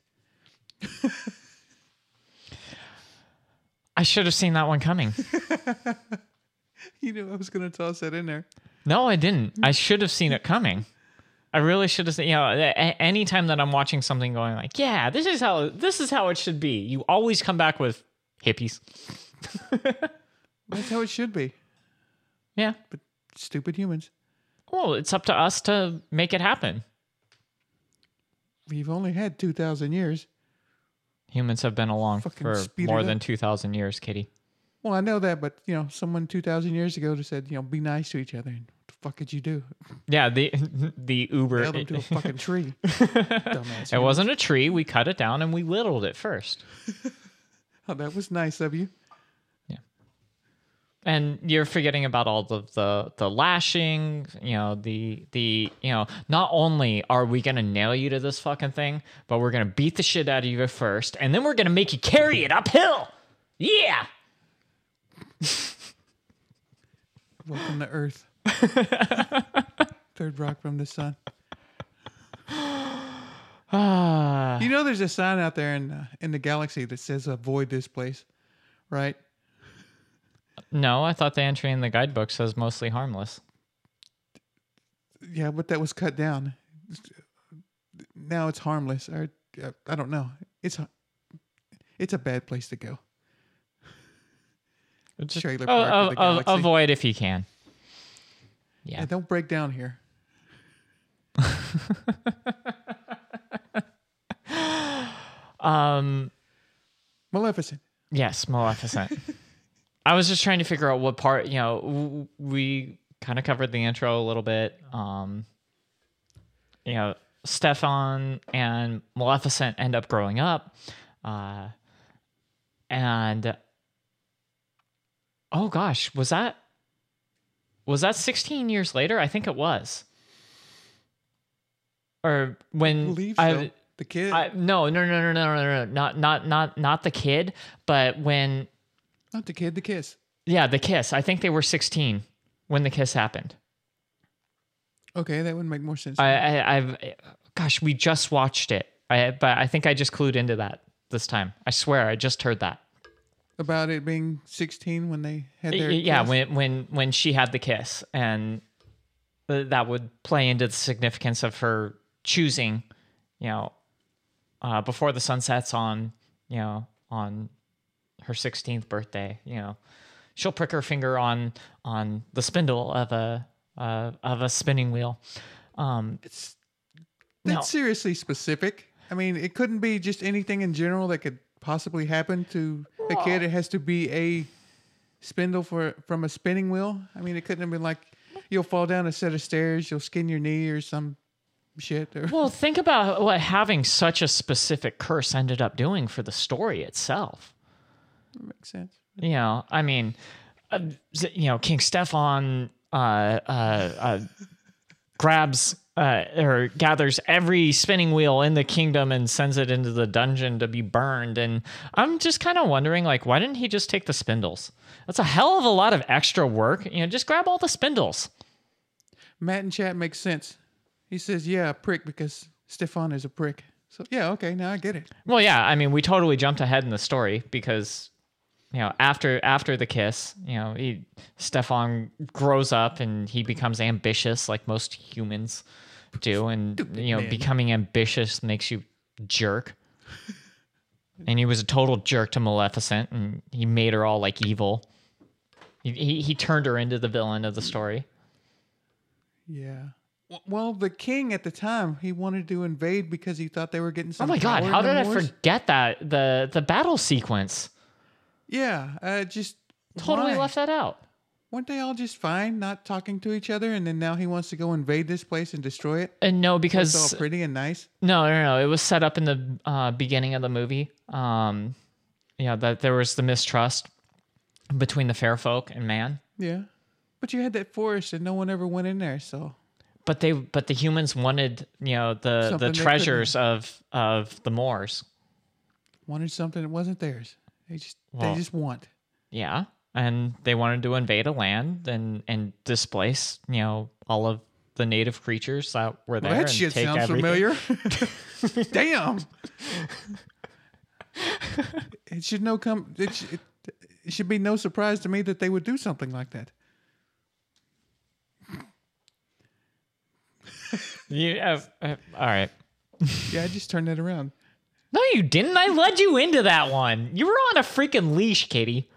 Speaker 4: I should have seen that one coming.
Speaker 1: You know, I was going to toss that in there.
Speaker 4: No, I didn't. I should have seen it coming. I really should have seen. You know, a- anytime that I'm watching something going like, yeah, this is how this is how it should be. You always come back with hippies.
Speaker 1: That's how it should be.
Speaker 4: Yeah.
Speaker 1: But stupid humans.
Speaker 4: Well, it's up to us to make it happen.
Speaker 1: We've only had two thousand years.
Speaker 4: Humans have been along
Speaker 1: Fucking
Speaker 4: for
Speaker 1: speed it
Speaker 4: more
Speaker 1: up.
Speaker 4: than two thousand years, Kitty.
Speaker 1: Well, I know that, but, you know, someone two thousand years ago just said, you know, be nice to each other. And what the fuck did you do?
Speaker 4: Yeah, the the Uber.
Speaker 1: Nailed them to a
Speaker 4: It,
Speaker 1: fucking tree. Dumbass.
Speaker 4: it wasn't a tree. We cut it down and we whittled it first.
Speaker 1: Oh, that was nice of you.
Speaker 4: And you're forgetting about all of the the lashing, you know, the the you know, not only are we gonna nail you to this fucking thing, but we're gonna beat the shit out of you first, and then we're gonna make you carry it uphill. Yeah.
Speaker 1: Welcome to Earth. Third rock from the sun.
Speaker 4: Ah,
Speaker 1: You know, there's a sign out there in uh, in the galaxy that says "Avoid this place," right?
Speaker 4: no, I thought the entry in the guidebook says mostly harmless.
Speaker 1: Yeah, but that was cut down. Now it's harmless. Or uh, I don't know. It's it's a bad place to go.
Speaker 4: Just-
Speaker 1: Trailer
Speaker 4: oh,
Speaker 1: park
Speaker 4: oh,
Speaker 1: of the
Speaker 4: oh,
Speaker 1: galaxy.
Speaker 4: avoid if you can.
Speaker 1: Yeah,
Speaker 4: Yeah.
Speaker 1: don't break down here.
Speaker 4: Um.
Speaker 1: Maleficent.
Speaker 4: Yes, Maleficent. I was just trying to figure out what part. You know, w- we kind of covered the intro a little bit. Um. You know, Stefan and Maleficent end up growing up, uh, and oh gosh, was that was that sixteen years later? I think it was. Or when
Speaker 1: I believe
Speaker 4: I,
Speaker 1: so. The kid.
Speaker 4: I no no no no no no no not not not not the kid, but when
Speaker 1: Not the kid. The kiss.
Speaker 4: yeah the kiss. I think they were sixteen when the kiss happened.
Speaker 1: Okay, that would make more sense.
Speaker 4: I, I I've gosh, we just watched it. I but I think I just clued into that this time. I swear, I just heard that.
Speaker 1: About it being sixteen when they had
Speaker 4: Y-
Speaker 1: their
Speaker 4: y- yeah,
Speaker 1: kiss?
Speaker 4: when when when she had the kiss, and th- that would play into the significance of her choosing, you know, uh, before the sun sets on, you know, on her sixteenth birthday. You know, she'll prick her finger on on the spindle of a uh, of a spinning wheel. Um,
Speaker 1: It's
Speaker 4: no.
Speaker 1: that's seriously specific. I mean, it couldn't be just anything in general that could possibly happen to a kid. It has to be a spindle for from a spinning wheel. I mean, it couldn't have been like you'll fall down a set of stairs, you'll skin your knee or some shit. Or,
Speaker 4: Well, think about what having such a specific curse ended up doing for the story itself.
Speaker 1: makes sense.
Speaker 4: You know, I mean, uh, z- you know, King Stefan uh, uh, uh, grabs uh, or gathers every spinning wheel in the kingdom and sends it into the dungeon to be burned. And I'm just kind of wondering, like, why didn't he just take the spindles? That's a hell of a lot of extra work. You know, just grab all the spindles.
Speaker 1: Matt in chat makes sense. He says, "Yeah, a prick," because Stefan is a prick. So yeah, okay, now I get it.
Speaker 4: Well, yeah, I mean, we totally jumped ahead in the story because, you know, after after the kiss, you know, he, Stefan grows up and he becomes ambitious like most humans do, and you know,
Speaker 1: man.
Speaker 4: becoming ambitious makes you jerk. And he was a total jerk to Maleficent, and he made her all like evil. He he, he turned her into the villain of the story.
Speaker 1: Yeah. W- Well, the king at the time, he wanted to invade because he thought they were getting
Speaker 4: Oh
Speaker 1: some.
Speaker 4: my god,
Speaker 1: power
Speaker 4: how
Speaker 1: in
Speaker 4: did
Speaker 1: the
Speaker 4: I
Speaker 1: wars.
Speaker 4: forget that the the battle sequence?
Speaker 1: Yeah, uh, just
Speaker 4: Totally
Speaker 1: why?
Speaker 4: left that out.
Speaker 1: Weren't they all just fine, not talking to each other, and then now he wants to go invade this place and destroy it?
Speaker 4: And no,
Speaker 1: It's
Speaker 4: because
Speaker 1: all pretty and nice.
Speaker 4: No, no, no. It was set up in the uh, beginning of the movie. Um, yeah, that there was the mistrust between the fair folk and man.
Speaker 1: Yeah, but you had that forest, and no one ever went in there. So
Speaker 4: But they, but the humans wanted, you know, the
Speaker 1: Something
Speaker 4: the
Speaker 1: they couldn't-
Speaker 4: treasures of of the Moors.
Speaker 1: wanted something that wasn't theirs. They just
Speaker 4: Well,
Speaker 1: they just want.
Speaker 4: Yeah, and they wanted to invade a land and and displace, you know, all of the native creatures that were there.
Speaker 1: Well, that
Speaker 4: and
Speaker 1: shit
Speaker 4: take
Speaker 1: sounds
Speaker 4: everything.
Speaker 1: familiar. Damn. It should no come. It, sh- it, it should be no surprise to me that they would do something like that.
Speaker 4: You, uh, uh, all right.
Speaker 1: Yeah, I just turned that around.
Speaker 4: No, you didn't. I led you into that one. You were on a freaking leash, Katie.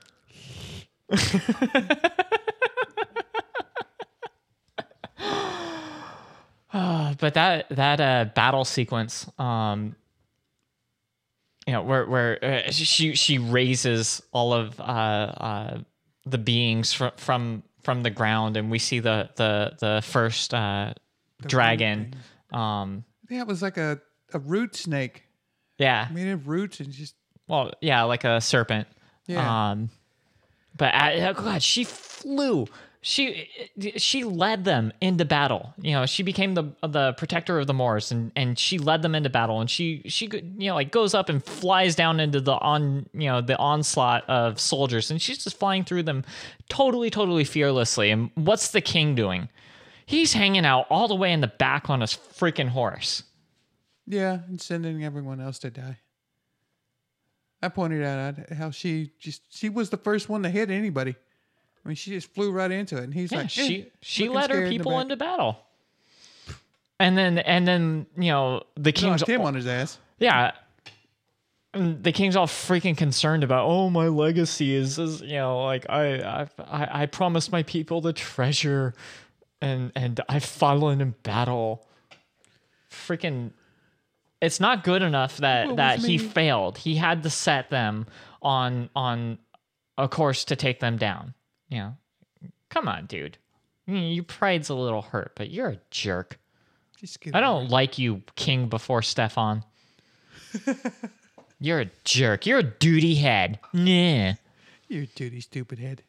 Speaker 4: Uh, but that that uh, battle sequence, um, you know, where where uh, she she raises all of uh, uh, the beings from from from the ground, and we see the the the first uh, dragon. Um,
Speaker 1: Yeah, it was like a, a root snake
Speaker 4: yeah,
Speaker 1: made of roots and just
Speaker 4: well, yeah, like a serpent.
Speaker 1: Yeah.
Speaker 4: Um, but uh, oh God, she flew She she led them into battle. You know, she became the the protector of the Moors, and, and she led them into battle. And she she you know like goes up and flies down into the on you know the onslaught of soldiers, and she's just flying through them, totally totally fearlessly. And what's the king doing? He's hanging out all the way in the back on his freaking horse.
Speaker 1: Yeah, and sending everyone else to die. I pointed out how she just she was the first one to hit anybody. I mean, she just flew right into it, and he's
Speaker 4: Yeah,
Speaker 1: like,
Speaker 4: she
Speaker 1: eh,
Speaker 4: she
Speaker 1: looking
Speaker 4: led her
Speaker 1: scared in the
Speaker 4: people
Speaker 1: back.
Speaker 4: into battle. And then and then you know the king's
Speaker 1: Knocked him on his ass.
Speaker 4: yeah. And the king's all freaking concerned about, oh, my legacy is, is you know, like I, I I I promised my people the treasure, and and I've fallen in battle. Freaking, it's not good enough that
Speaker 1: What
Speaker 4: that
Speaker 1: was
Speaker 4: he
Speaker 1: me?
Speaker 4: failed. He had to set them on on a course to take them down. You know, come on, dude. Mm, Your pride's a little hurt, but you're a jerk.
Speaker 1: Just get
Speaker 4: I
Speaker 1: over
Speaker 4: don't like you, King before Stefan. You're a jerk. You're a duty head. Nah.
Speaker 1: it. You dirty stupid head.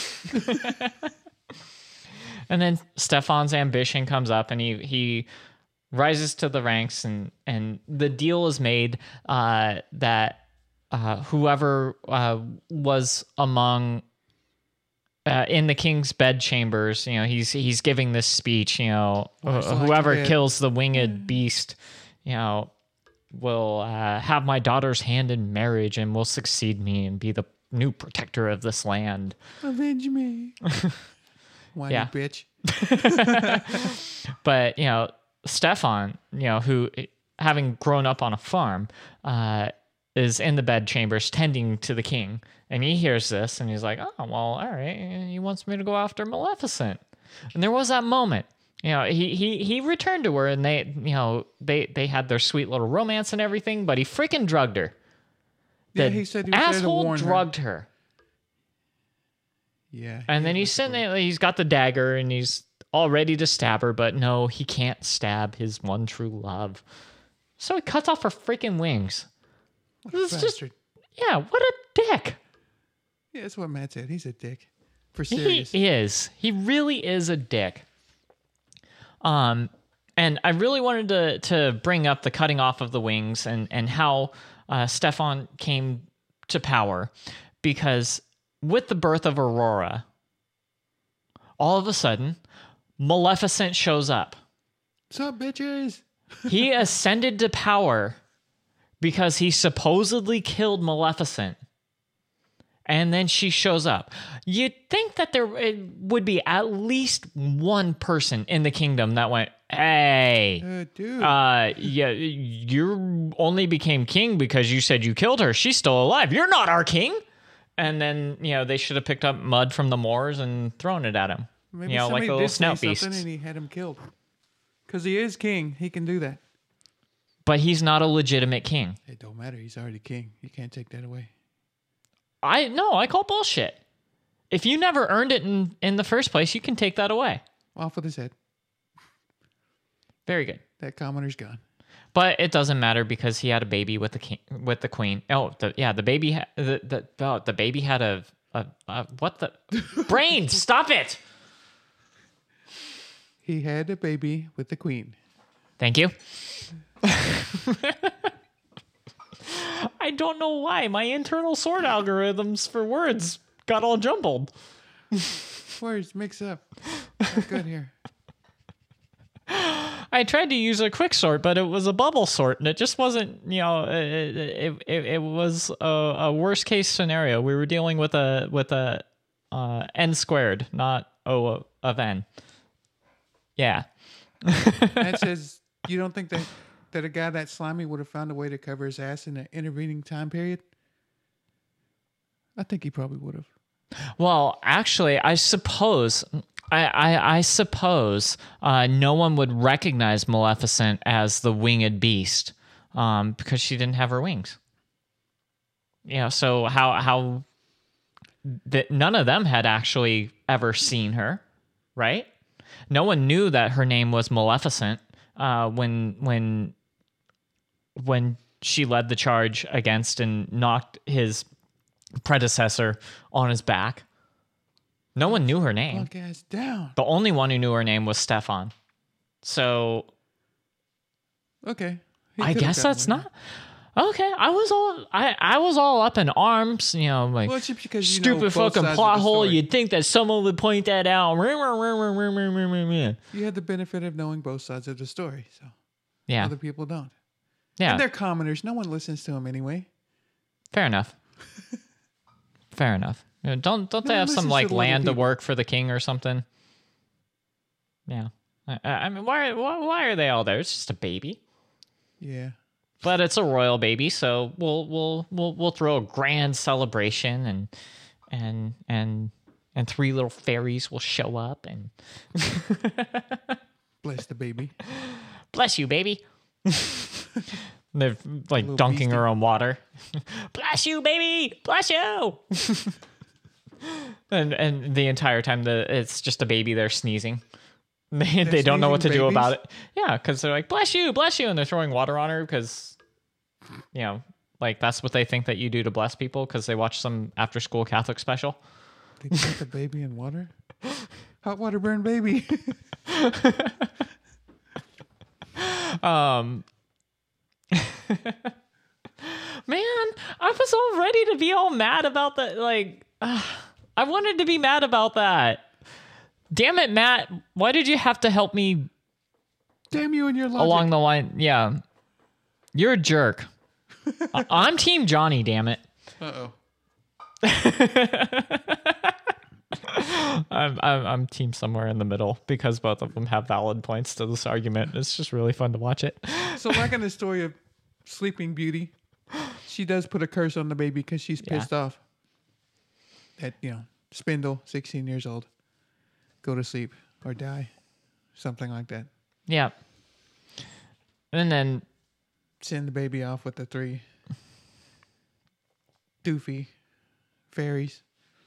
Speaker 4: And then Stefan's ambition comes up, and he he rises to the ranks, and and the deal is made uh, that uh, whoever uh, was among uh, in the king's bedchambers, you know, he's he's giving this speech, you know,
Speaker 1: Well, it's
Speaker 4: uh,
Speaker 1: like
Speaker 4: whoever
Speaker 1: that-
Speaker 4: kills the winged beast, you know, will uh, have my daughter's hand in marriage and will succeed me and be the new protector of this land.
Speaker 1: Avenge me. Whiny
Speaker 4: Yeah.
Speaker 1: bitch.
Speaker 4: But, you know, Stefan, you know, who, having grown up on a farm, uh, is in the bedchambers tending to the king. And he hears this and he's like, oh, well, all right. He wants me to go after Maleficent. And there was that moment. You know, he, he, he returned to her, and they, you know, they, they had their sweet little romance and everything, but he freaking drugged her.
Speaker 1: Yeah,
Speaker 4: The
Speaker 1: he said he was there to
Speaker 4: asshole
Speaker 1: warn her.
Speaker 4: drugged her.
Speaker 1: Yeah.
Speaker 4: And
Speaker 1: he
Speaker 4: then he's
Speaker 1: was
Speaker 4: sitting
Speaker 1: the-
Speaker 4: there, he's got the dagger, and he's all ready to stab her, but no, he can't stab his one true love. So he cuts off her freaking wings. This is just,
Speaker 1: Bastard.
Speaker 4: yeah, what a dick.
Speaker 1: Yeah, that's what Matt said. He's a dick. For
Speaker 4: He
Speaker 1: serious.
Speaker 4: is. He really is a dick. Um, and I really wanted to to bring up the cutting off of the wings and and how uh, Stefan came to power, because with the birth of Aurora, all of a sudden, Maleficent shows up.
Speaker 1: What's up, bitches?
Speaker 4: He ascended to power because he supposedly killed Maleficent. And then she shows up. You'd think that there it would be at least one person in the kingdom that went, hey,
Speaker 1: Uh, dude.
Speaker 4: uh, yeah, you only became king because you said you killed her. She's still alive. You're not our king. And then, you know, they should have picked up mud from the moors and thrown it at him.
Speaker 1: Maybe
Speaker 4: you know, like
Speaker 1: somebody
Speaker 4: the little
Speaker 1: did say
Speaker 4: snout
Speaker 1: something
Speaker 4: beasts.
Speaker 1: and he had him killed. Because he is king. He can do that.
Speaker 4: But he's not a legitimate king.
Speaker 1: It don't matter. He's already king. You can't take that away.
Speaker 4: I no, I call bullshit. If you never earned it in, in the first place, you can take that away.
Speaker 1: Off with his head.
Speaker 4: Very good.
Speaker 1: That commoner's gone.
Speaker 4: But it doesn't matter because he had a baby with the king, with the queen. Oh, the, yeah, the baby, ha- the the oh, the baby had a, a, a what the brain? Stop it!
Speaker 1: He had a baby with the queen.
Speaker 4: Thank you. I don't know why my internal sort algorithms for words got all jumbled.
Speaker 1: Words mix up. Not good here.
Speaker 4: I tried to use a quick sort, but it was a bubble sort, and it just wasn't, you know, it it, it, it was a, a worst case scenario. We were dealing with a with a uh, n squared, not o of, of n. Yeah.
Speaker 1: That says you don't think that, that a guy that slimy would have found a way to cover his ass in an intervening time period? I think he probably would have.
Speaker 4: Well, actually, I suppose I I, I suppose uh, no one would recognize Maleficent as the winged beast um, because she didn't have her wings. You know, so how how that none of them had actually ever seen her, right? No one knew that her name was Maleficent uh, when when when she led the charge against and knocked his predecessor on his back. No one knew her name.
Speaker 1: Punk ass down.
Speaker 4: The only one who knew her name was Stefan. So
Speaker 1: Okay. He
Speaker 4: I
Speaker 1: could've
Speaker 4: guess
Speaker 1: gotten
Speaker 4: that's
Speaker 1: with
Speaker 4: not okay. I was all I, I was all up in arms, you know, like
Speaker 1: Well, it's just because you know
Speaker 4: stupid
Speaker 1: both
Speaker 4: fucking
Speaker 1: sides of
Speaker 4: plot
Speaker 1: the
Speaker 4: hole.
Speaker 1: story.
Speaker 4: You'd think that someone would point that out.
Speaker 1: You had the benefit of knowing both sides of the story, so
Speaker 4: Yeah,
Speaker 1: other people don't.
Speaker 4: yeah.
Speaker 1: And they're commoners. No one listens to them anyway.
Speaker 4: Fair enough. Fair enough. You know, don't don't they
Speaker 1: No,
Speaker 4: have
Speaker 1: listen
Speaker 4: some
Speaker 1: to
Speaker 4: like
Speaker 1: the little
Speaker 4: land to
Speaker 1: people.
Speaker 4: work for the king or something? Yeah. I, I mean, why, why why are they all there? It's just a baby,
Speaker 1: Yeah.
Speaker 4: but it's a royal baby, so we'll we'll we'll we'll throw a grand celebration and and and and three little fairies will show up and
Speaker 1: Bless the baby.
Speaker 4: bless you, baby. They're like
Speaker 1: Little
Speaker 4: dunking
Speaker 1: beastie.
Speaker 4: her on water. Bless you, baby. Bless you. and and the entire time the it's just a baby there sneezing. They they don't know what to
Speaker 1: sneezing
Speaker 4: do about
Speaker 1: babies?
Speaker 4: it. Yeah, because they're like, bless you, bless you, and they're throwing water on her because, you know, like that's what they think that you do to bless people because they watch some after school Catholic special.
Speaker 1: Did you put the baby in water? Hot water burn baby.
Speaker 4: Um, man, I was all ready to be all mad about that. Like, uh, I wanted to be mad about that. Damn it, Matt! Why did you have to help me
Speaker 1: Damn you and your logic.
Speaker 4: along the line? Yeah, you're a jerk. I- I'm Team Johnny. Damn it.
Speaker 1: Uh-oh.
Speaker 4: I'm, I'm I'm team somewhere in the middle because both of them have valid points to this argument. It's just really fun to watch it.
Speaker 1: So like in the story of Sleeping Beauty, she does put a curse on the baby because she's
Speaker 4: Yeah.
Speaker 1: pissed off. That, you know, Spindle, sixteen years old, go to sleep or die. Something like that.
Speaker 4: Yeah. And then
Speaker 1: Send the baby off with the three doofy fairies.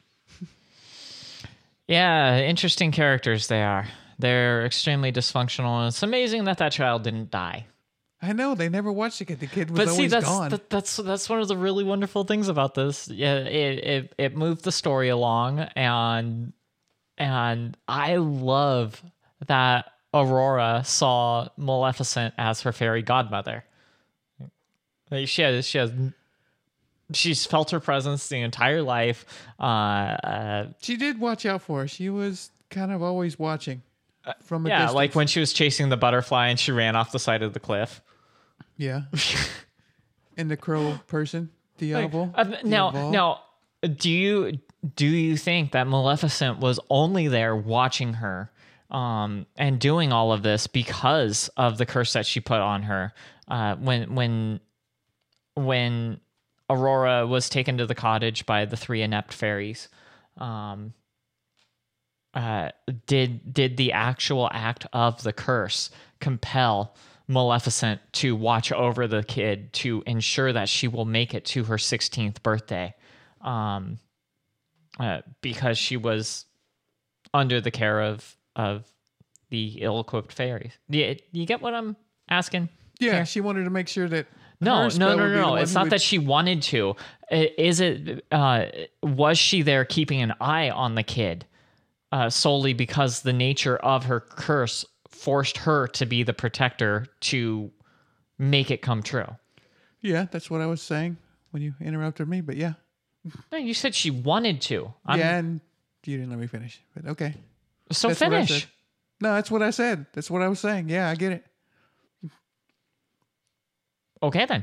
Speaker 4: yeah, interesting characters they are. They're extremely dysfunctional, and it's amazing that that child didn't die.
Speaker 1: I know, they never watched the kid. The kid was
Speaker 4: But
Speaker 1: always
Speaker 4: see, that's
Speaker 1: gone.
Speaker 4: that, that's that's one of the really wonderful things about this. Yeah, it, it it moved the story along, and and I love that Aurora saw Maleficent as her fairy godmother. Like, she has she has she's felt her presence the entire life. Uh, uh,
Speaker 1: She did watch out for her. She was kind of always watching from a
Speaker 4: yeah,
Speaker 1: distance.
Speaker 4: like when she was chasing the butterfly and she ran off the side of the cliff.
Speaker 1: Yeah. And the crow person, Diablo.
Speaker 4: Uh, now,
Speaker 1: Diavol.
Speaker 4: now, do you do you think that Maleficent was only there watching her, um, and doing all of this because of the curse that she put on her, uh, when when when Aurora was taken to the cottage by the three inept fairies? Um, uh, did did the actual act of the curse compel Maleficent to watch over the kid to ensure that she will make it to her sixteenth birthday, um, uh, because she was under the care of of the ill-equipped fairies? You, you get what I'm asking?
Speaker 1: Yeah,
Speaker 4: here?
Speaker 1: she wanted to make sure that.
Speaker 4: No,
Speaker 1: her
Speaker 4: no,
Speaker 1: spell
Speaker 4: no,
Speaker 1: would be the
Speaker 4: no.
Speaker 1: one
Speaker 4: It's
Speaker 1: who
Speaker 4: not
Speaker 1: would-
Speaker 4: that she wanted to. I- Is it? Uh, was she there keeping an eye on the kid, uh, solely because the nature of her curse forced her to be the protector to make it come true?
Speaker 1: Yeah, that's what I was saying when you interrupted me. But yeah,
Speaker 4: No, you said she wanted to. I'm,
Speaker 1: yeah, and you didn't let me finish. But okay,
Speaker 4: so
Speaker 1: that's what I
Speaker 4: finish.
Speaker 1: said. No, that's what I said. That's what I was saying. Yeah, I get it.
Speaker 4: Okay then.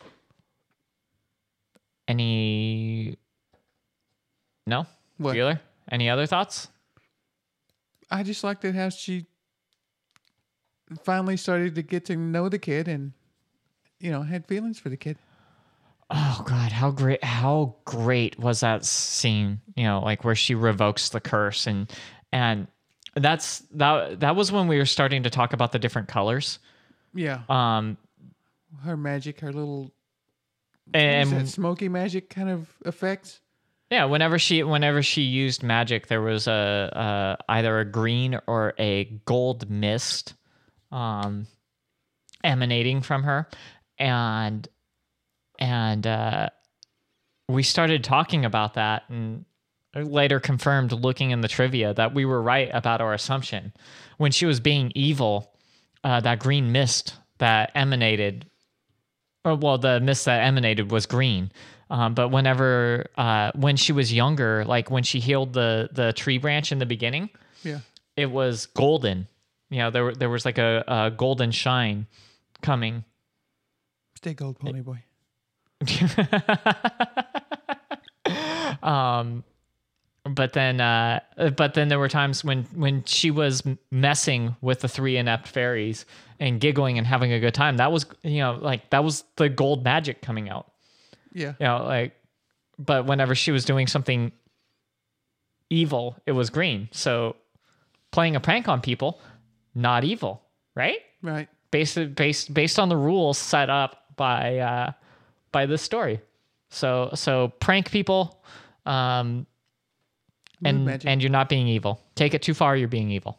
Speaker 4: Any? No.
Speaker 1: What?
Speaker 4: Wheeler? Any other thoughts?
Speaker 1: I just liked it how she finally started to get to know the kid and, you know, had feelings for the kid.
Speaker 4: Oh God, how great! How great was that scene? You know, like where she revokes the curse, and and that's that. That was when we were starting to talk about the different colors.
Speaker 1: Yeah,
Speaker 4: Um,
Speaker 1: her magic, her little what is that,
Speaker 4: and
Speaker 1: smoky magic kind of effects.
Speaker 4: yeah, whenever she whenever she used magic, there was a, a either a green or a gold mist, um, emanating from her, and and uh, we started talking about that, and later confirmed looking in the trivia that we were right about our assumption. When she was being evil, uh, that green mist that emanated, or well, the mist that emanated was green. Um, but whenever, uh, when she was younger, like when she healed the the tree branch in the beginning,
Speaker 1: Yeah.
Speaker 4: it was golden. You know, there there was like a, a golden shine coming.
Speaker 1: Stay gold, pony boy.
Speaker 4: um, but then, uh, but then there were times when when she was messing with the three inept fairies and giggling and having a good time. That was, you know, like that was the gold magic coming out.
Speaker 1: Yeah.
Speaker 4: You know, like, but whenever she was doing something evil, it was green. So playing a prank on people, not evil, right?
Speaker 1: Right.
Speaker 4: Based based based on the rules set up by uh, by this story. So so prank people, um, and
Speaker 1: magic.
Speaker 4: and you're not being evil. Take it too far, you're being evil,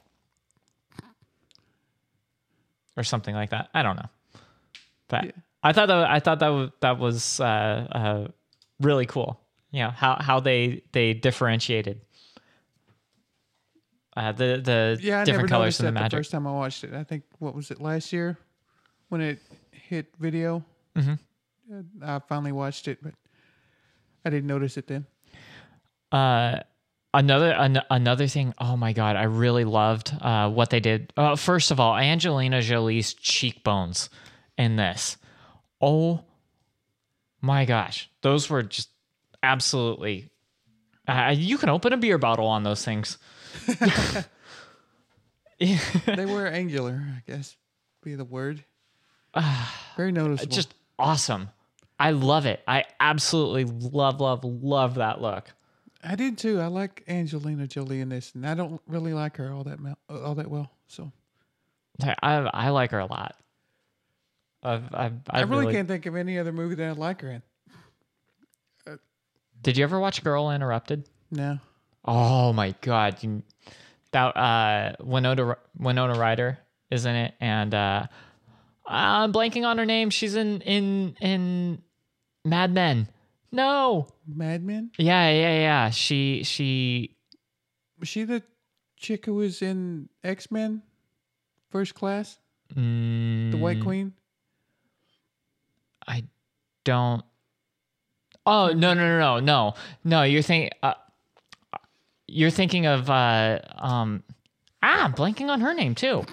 Speaker 4: or something like that. I don't know, but
Speaker 1: Yeah.
Speaker 4: I thought that I thought that was, that was uh, uh, really cool. You know how how they they differentiated uh, the the
Speaker 1: Yeah, I
Speaker 4: different
Speaker 1: never
Speaker 4: colors
Speaker 1: noticed
Speaker 4: in the
Speaker 1: that the
Speaker 4: magic.
Speaker 1: first time I watched it. I think, what was it, last year when it hit video?
Speaker 4: Mm-hmm.
Speaker 1: I finally watched it, but I didn't notice it then.
Speaker 4: Uh, another an- another thing. Oh my god, I really loved uh, what they did. Uh, first of all, Angelina Jolie's cheekbones in this. Oh my gosh, those were just absolutely. Uh, you can open a beer bottle on those things.
Speaker 1: They were angular, I guess, be the word. Very noticeable.
Speaker 4: Just awesome. I love it. I absolutely love, love, love that look.
Speaker 1: I did too. I like Angelina Jolie in this, and I don't really like her all that mel- all that well. So
Speaker 4: I I, I like her a lot. I've, I've,
Speaker 1: I
Speaker 4: I've
Speaker 1: really, can't think of any other movie that I like her in.
Speaker 4: Did you ever watch Girl Interrupted?
Speaker 1: No.
Speaker 4: Oh my god, you, that uh, Winona Winona Ryder is in it, and uh, I'm blanking on her name. She's in in in Mad Men. No.
Speaker 1: Mad Men?
Speaker 4: Yeah, yeah, yeah. She she.
Speaker 1: Was she the chick who was in X Men First Class?
Speaker 4: Mm,
Speaker 1: The White Queen?
Speaker 4: I don't. Oh no no no no no no! You're thinking. Uh, you're thinking of. Uh, um, ah, I'm blanking on her name too.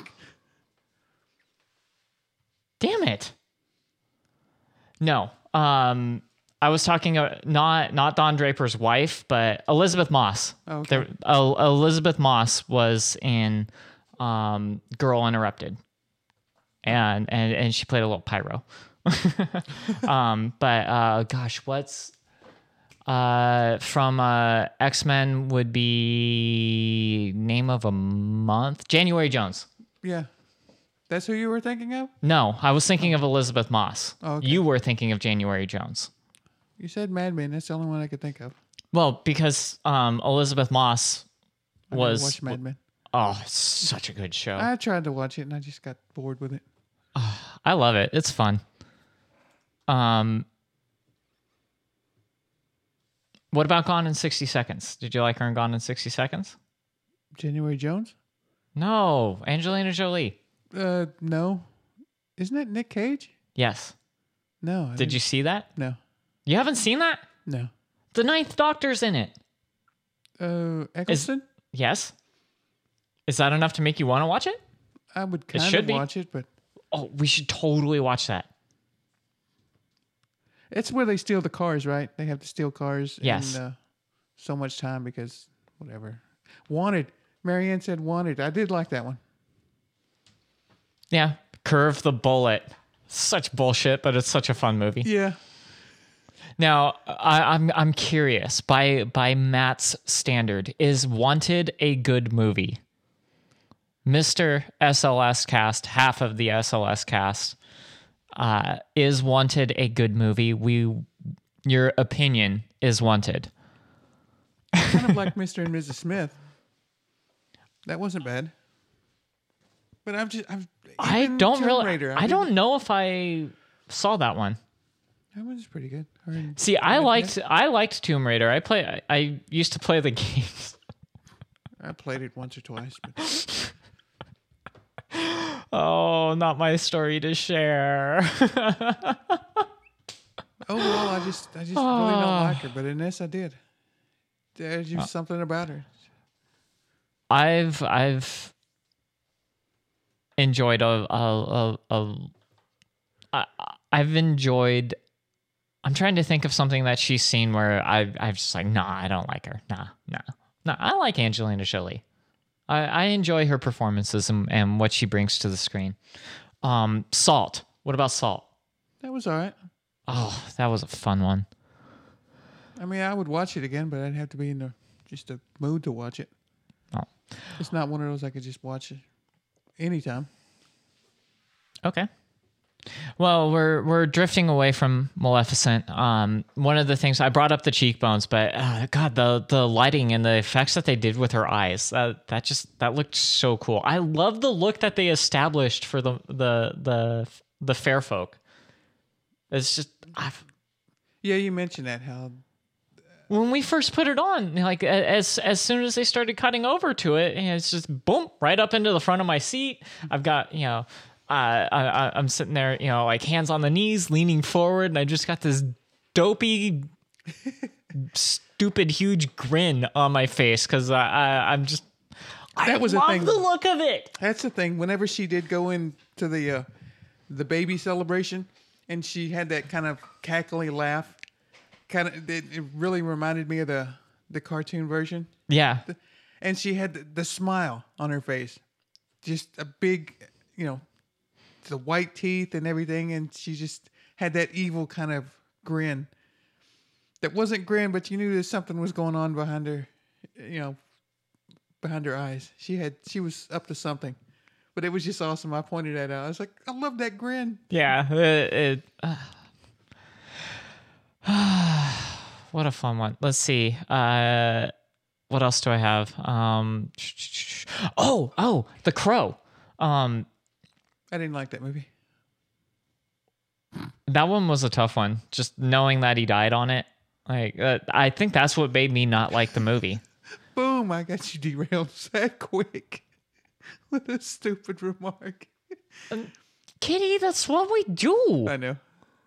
Speaker 4: Damn it. No. Um, I was talking uh, not not Don Draper's wife, but Elizabeth Moss.
Speaker 1: Oh, okay.
Speaker 4: There, uh, Elizabeth Moss was in um, Girl Interrupted, and and and she played a little pyro. um, but uh, gosh, what's uh from uh X-Men would be name of a month? January Jones.
Speaker 1: Yeah. That's who you were thinking of?
Speaker 4: No, I was thinking of Elizabeth Moss.
Speaker 1: Oh, okay.
Speaker 4: You were thinking of January Jones.
Speaker 1: You said Mad Men. That's the only one I could think of.
Speaker 4: Well, because um Elizabeth Moss
Speaker 1: I never
Speaker 4: was
Speaker 1: watched Mad Men.
Speaker 4: oh, it's such a good show.
Speaker 1: I tried to watch it and I just got bored with it.
Speaker 4: I love it. It's fun. Um, what about Gone in sixty Seconds? Did you like her in Gone in sixty Seconds?
Speaker 1: January Jones?
Speaker 4: No, Angelina Jolie.
Speaker 1: Uh, no. Isn't that Nick Cage?
Speaker 4: Yes.
Speaker 1: No. I
Speaker 4: Did you
Speaker 1: didn't-
Speaker 4: see that?
Speaker 1: No.
Speaker 4: You haven't seen that?
Speaker 1: No.
Speaker 4: The Ninth Doctor's in it.
Speaker 1: Uh, Eccleston?
Speaker 4: Yes. Is that enough to make you want to watch it?
Speaker 1: I would kind
Speaker 4: should
Speaker 1: of
Speaker 4: be.
Speaker 1: watch it, but
Speaker 4: Oh, we should totally watch that.
Speaker 1: it's where they steal the cars, right? They have to steal cars
Speaker 4: Yes.
Speaker 1: in uh, so much time because whatever. Wanted. Marianne said Wanted. I did like that one.
Speaker 4: Yeah. Curve the Bullet. Such bullshit, but it's such a fun movie.
Speaker 1: Yeah.
Speaker 4: Now, I, I'm I'm curious. By by Matt's standard, is Wanted a good movie? Mister S L S cast, half of the S L S cast, uh, is Wanted a good movie? We, your opinion is Wanted.
Speaker 1: Kind of like Mister and Missus Smith. That wasn't bad. But I've just I've
Speaker 4: I
Speaker 1: even
Speaker 4: don't
Speaker 1: Tomb
Speaker 4: really.
Speaker 1: Raider,
Speaker 4: I
Speaker 1: didn't-
Speaker 4: don't know if I saw that one.
Speaker 1: That one's pretty good. Her and-
Speaker 4: See, I liked I liked Tomb Raider. I play. I, I used to play the games.
Speaker 1: I played it once or twice. But
Speaker 4: Oh, not my story to share.
Speaker 1: overall, I just I just really don't like her. But in this, I did. There's just something about her.
Speaker 4: I've I've enjoyed a a a, a I, I've enjoyed. I'm trying to think of something that she's seen where I I've just like, nah, I don't like her. Nah, nah, nah. I like Angelina Jolie. I, I enjoy her performances and, and what she brings to the screen. Um, Salt. What about Salt?
Speaker 1: That was all right.
Speaker 4: Oh, that was a fun one.
Speaker 1: I mean, I would watch it again, but I'd have to be in the just a mood to watch it.
Speaker 4: Oh.
Speaker 1: It's not one of those I could just watch it anytime.
Speaker 4: Okay. Well, we're we're drifting away from Maleficent. Um, one of the things I brought up the cheekbones, but uh, God, the the lighting and the effects that they did with her eyes, that that just that looked so cool. I love the look that they established for the the the the fair folk. It's just I've,
Speaker 1: Yeah, you mentioned that how
Speaker 4: when we first put it on, like as as soon as they started cutting over to it, and it's just boom right up into the front of my seat. I've got you know. Uh, I, I'm sitting there, you know, like hands on the knees, leaning forward, and I just got this dopey, stupid, huge grin on my face because I, I, I'm just, I
Speaker 1: That was the
Speaker 4: love
Speaker 1: thing.
Speaker 4: the look of it.
Speaker 1: that's the thing. Whenever she did go into the uh, the baby celebration, and she had that kind of cackly laugh, kind of it, it really reminded me of the the cartoon version.
Speaker 4: Yeah,
Speaker 1: And she had the, the smile on her face, just a big, you know, the white teeth and everything, and she just had that evil kind of grin. That wasn't grin, but you knew that something was going on behind her, you know, behind her eyes. She had, she was up to something, but it was just awesome. I pointed that out. I was like, I love that grin.
Speaker 4: yeah. It, it, uh, what a fun one. Let's see. Uh, what else do I have? Um, oh, oh, The Crow. Um,
Speaker 1: I didn't like that movie.
Speaker 4: That one was a tough one. Just knowing that he died on it, like uh, I think that's what made me not like the movie.
Speaker 1: Boom! I got you derailed that quick. What a stupid remark.
Speaker 4: Kitty, that's what we do.
Speaker 1: I know.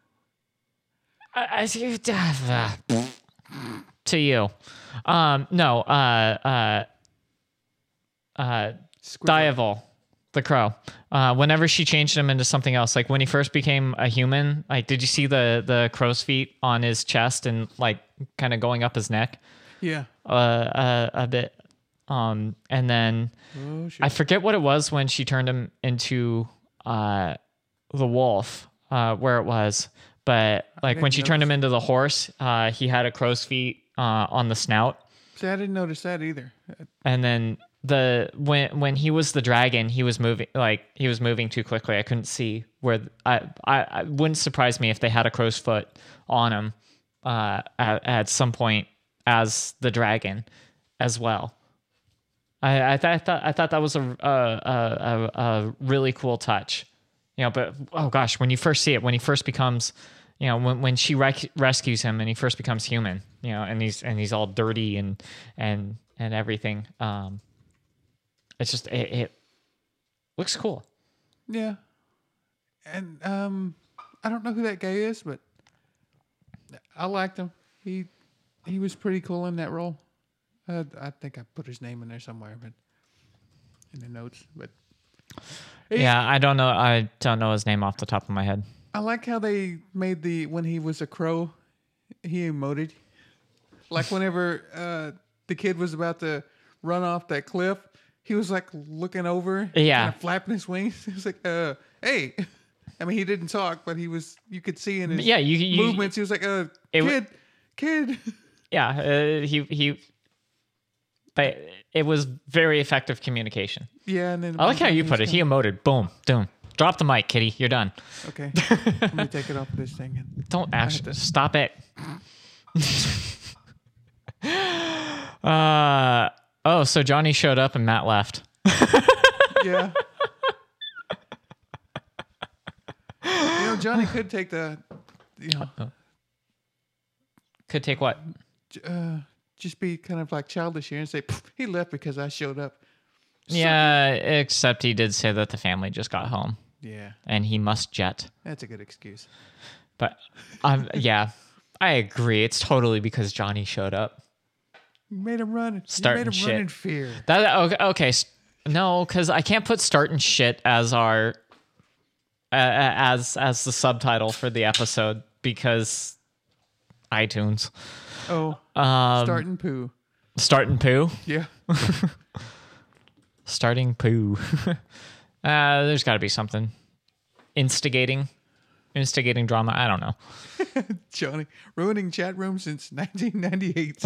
Speaker 4: I, I, to you, um, no, uh, uh, uh, Diaval. The Crow. Uh, whenever she changed him into something else, like when he first became a human, like did you see the the crow's feet on his chest and like kind of going up his neck?
Speaker 1: Yeah.
Speaker 4: Uh, uh, a bit. Um, and then
Speaker 1: Oh shit.
Speaker 4: I forget what it was when she turned him into uh the wolf, uh, where it was, but like when
Speaker 1: didn't
Speaker 4: she turned him
Speaker 1: notice.
Speaker 4: into the horse, uh, he had a crow's feet uh on the snout.
Speaker 1: See, I didn't notice that either.
Speaker 4: And then the when when he was the dragon, he was moving like he was moving too quickly. I couldn't see where I I, I wouldn't surprise me if they had a crow's foot on him uh, at, at some point as the dragon as well. I I, th- I thought I thought that was a a, a a really cool touch, you know. But oh gosh, when you first see it, when he first becomes, you know, when when she rec- rescues him and he first becomes human, you know, and he's and he's all dirty and and and everything. Um, It's just it, it looks cool.
Speaker 1: Yeah. And um I don't know who that guy is, but I liked him. He he was pretty cool in that role. Uh, I think I put his name in there somewhere, but in the notes. But he-
Speaker 4: Yeah, I don't know. I don't know his name off the top of my head.
Speaker 1: I like how they made the when he was a crow, he emoted. Like whenever uh, the kid was about to run off that cliff, he was like looking over,
Speaker 4: Yeah.
Speaker 1: kind of flapping his wings. He was like, uh, "Hey." I mean, he didn't talk, but he was. You could see in his
Speaker 4: Yeah, you- you-
Speaker 1: movements. He was like, "Uh,
Speaker 4: It wa-
Speaker 1: kid, kid."
Speaker 4: Yeah, uh, he he. But it was very effective communication.
Speaker 1: Yeah, and then
Speaker 4: I like how you
Speaker 1: was
Speaker 4: put it. He
Speaker 1: kinda-
Speaker 4: emoted. Boom, boom. Drop the mic, kitty. You're done.
Speaker 1: Okay, let me take it off of this thing. And
Speaker 4: Don't actually
Speaker 1: to-
Speaker 4: stop it. uh oh, so Johnny showed up and Matt left.
Speaker 1: yeah. You know, Johnny could take the you know,
Speaker 4: Could take what?
Speaker 1: j- uh, just be kind of like childish here and say "Pff, he left because I showed up.
Speaker 4: Yeah, except he did say that the family just got home
Speaker 1: Yeah,
Speaker 4: and he must jet.
Speaker 1: that's a good excuse.
Speaker 4: But um, yeah, I agree. It's totally because Johnny showed up.
Speaker 1: You made him run.
Speaker 4: Starting
Speaker 1: you made him
Speaker 4: shit.
Speaker 1: run in fear.
Speaker 4: That okay? okay s- no, because I can't put "start and shit" as our uh, as as the subtitle for the episode because iTunes.
Speaker 1: Oh,
Speaker 4: Um,
Speaker 1: starting poo.
Speaker 4: Starting poo.
Speaker 1: Yeah.
Speaker 4: Starting poo. uh, there's got to be something. Instigating. Instigating drama. I don't know.
Speaker 1: Johnny ruining chat room since nineteen ninety-eight.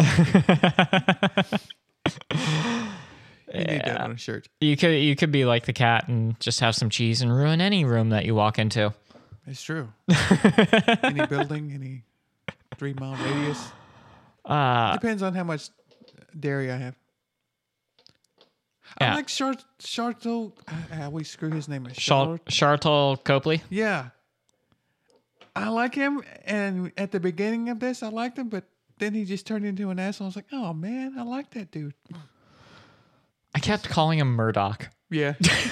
Speaker 1: You need that on a shirt.
Speaker 4: You could you could be like the cat and just have some cheese and ruin any room that you walk into.
Speaker 1: It's true. Any building, any three mile radius.
Speaker 4: Uh,
Speaker 1: Depends on how much dairy I have.
Speaker 4: Yeah.
Speaker 1: I like Chart Charto. I, I always screw his name.
Speaker 4: Char-
Speaker 1: Chart.
Speaker 4: Chartel Copley.
Speaker 1: Yeah. I like him, and at the beginning of this, I liked him, but then he just turned into an asshole. I was like, oh man, I like that dude.
Speaker 4: I kept calling him Murdoch.
Speaker 1: Yeah.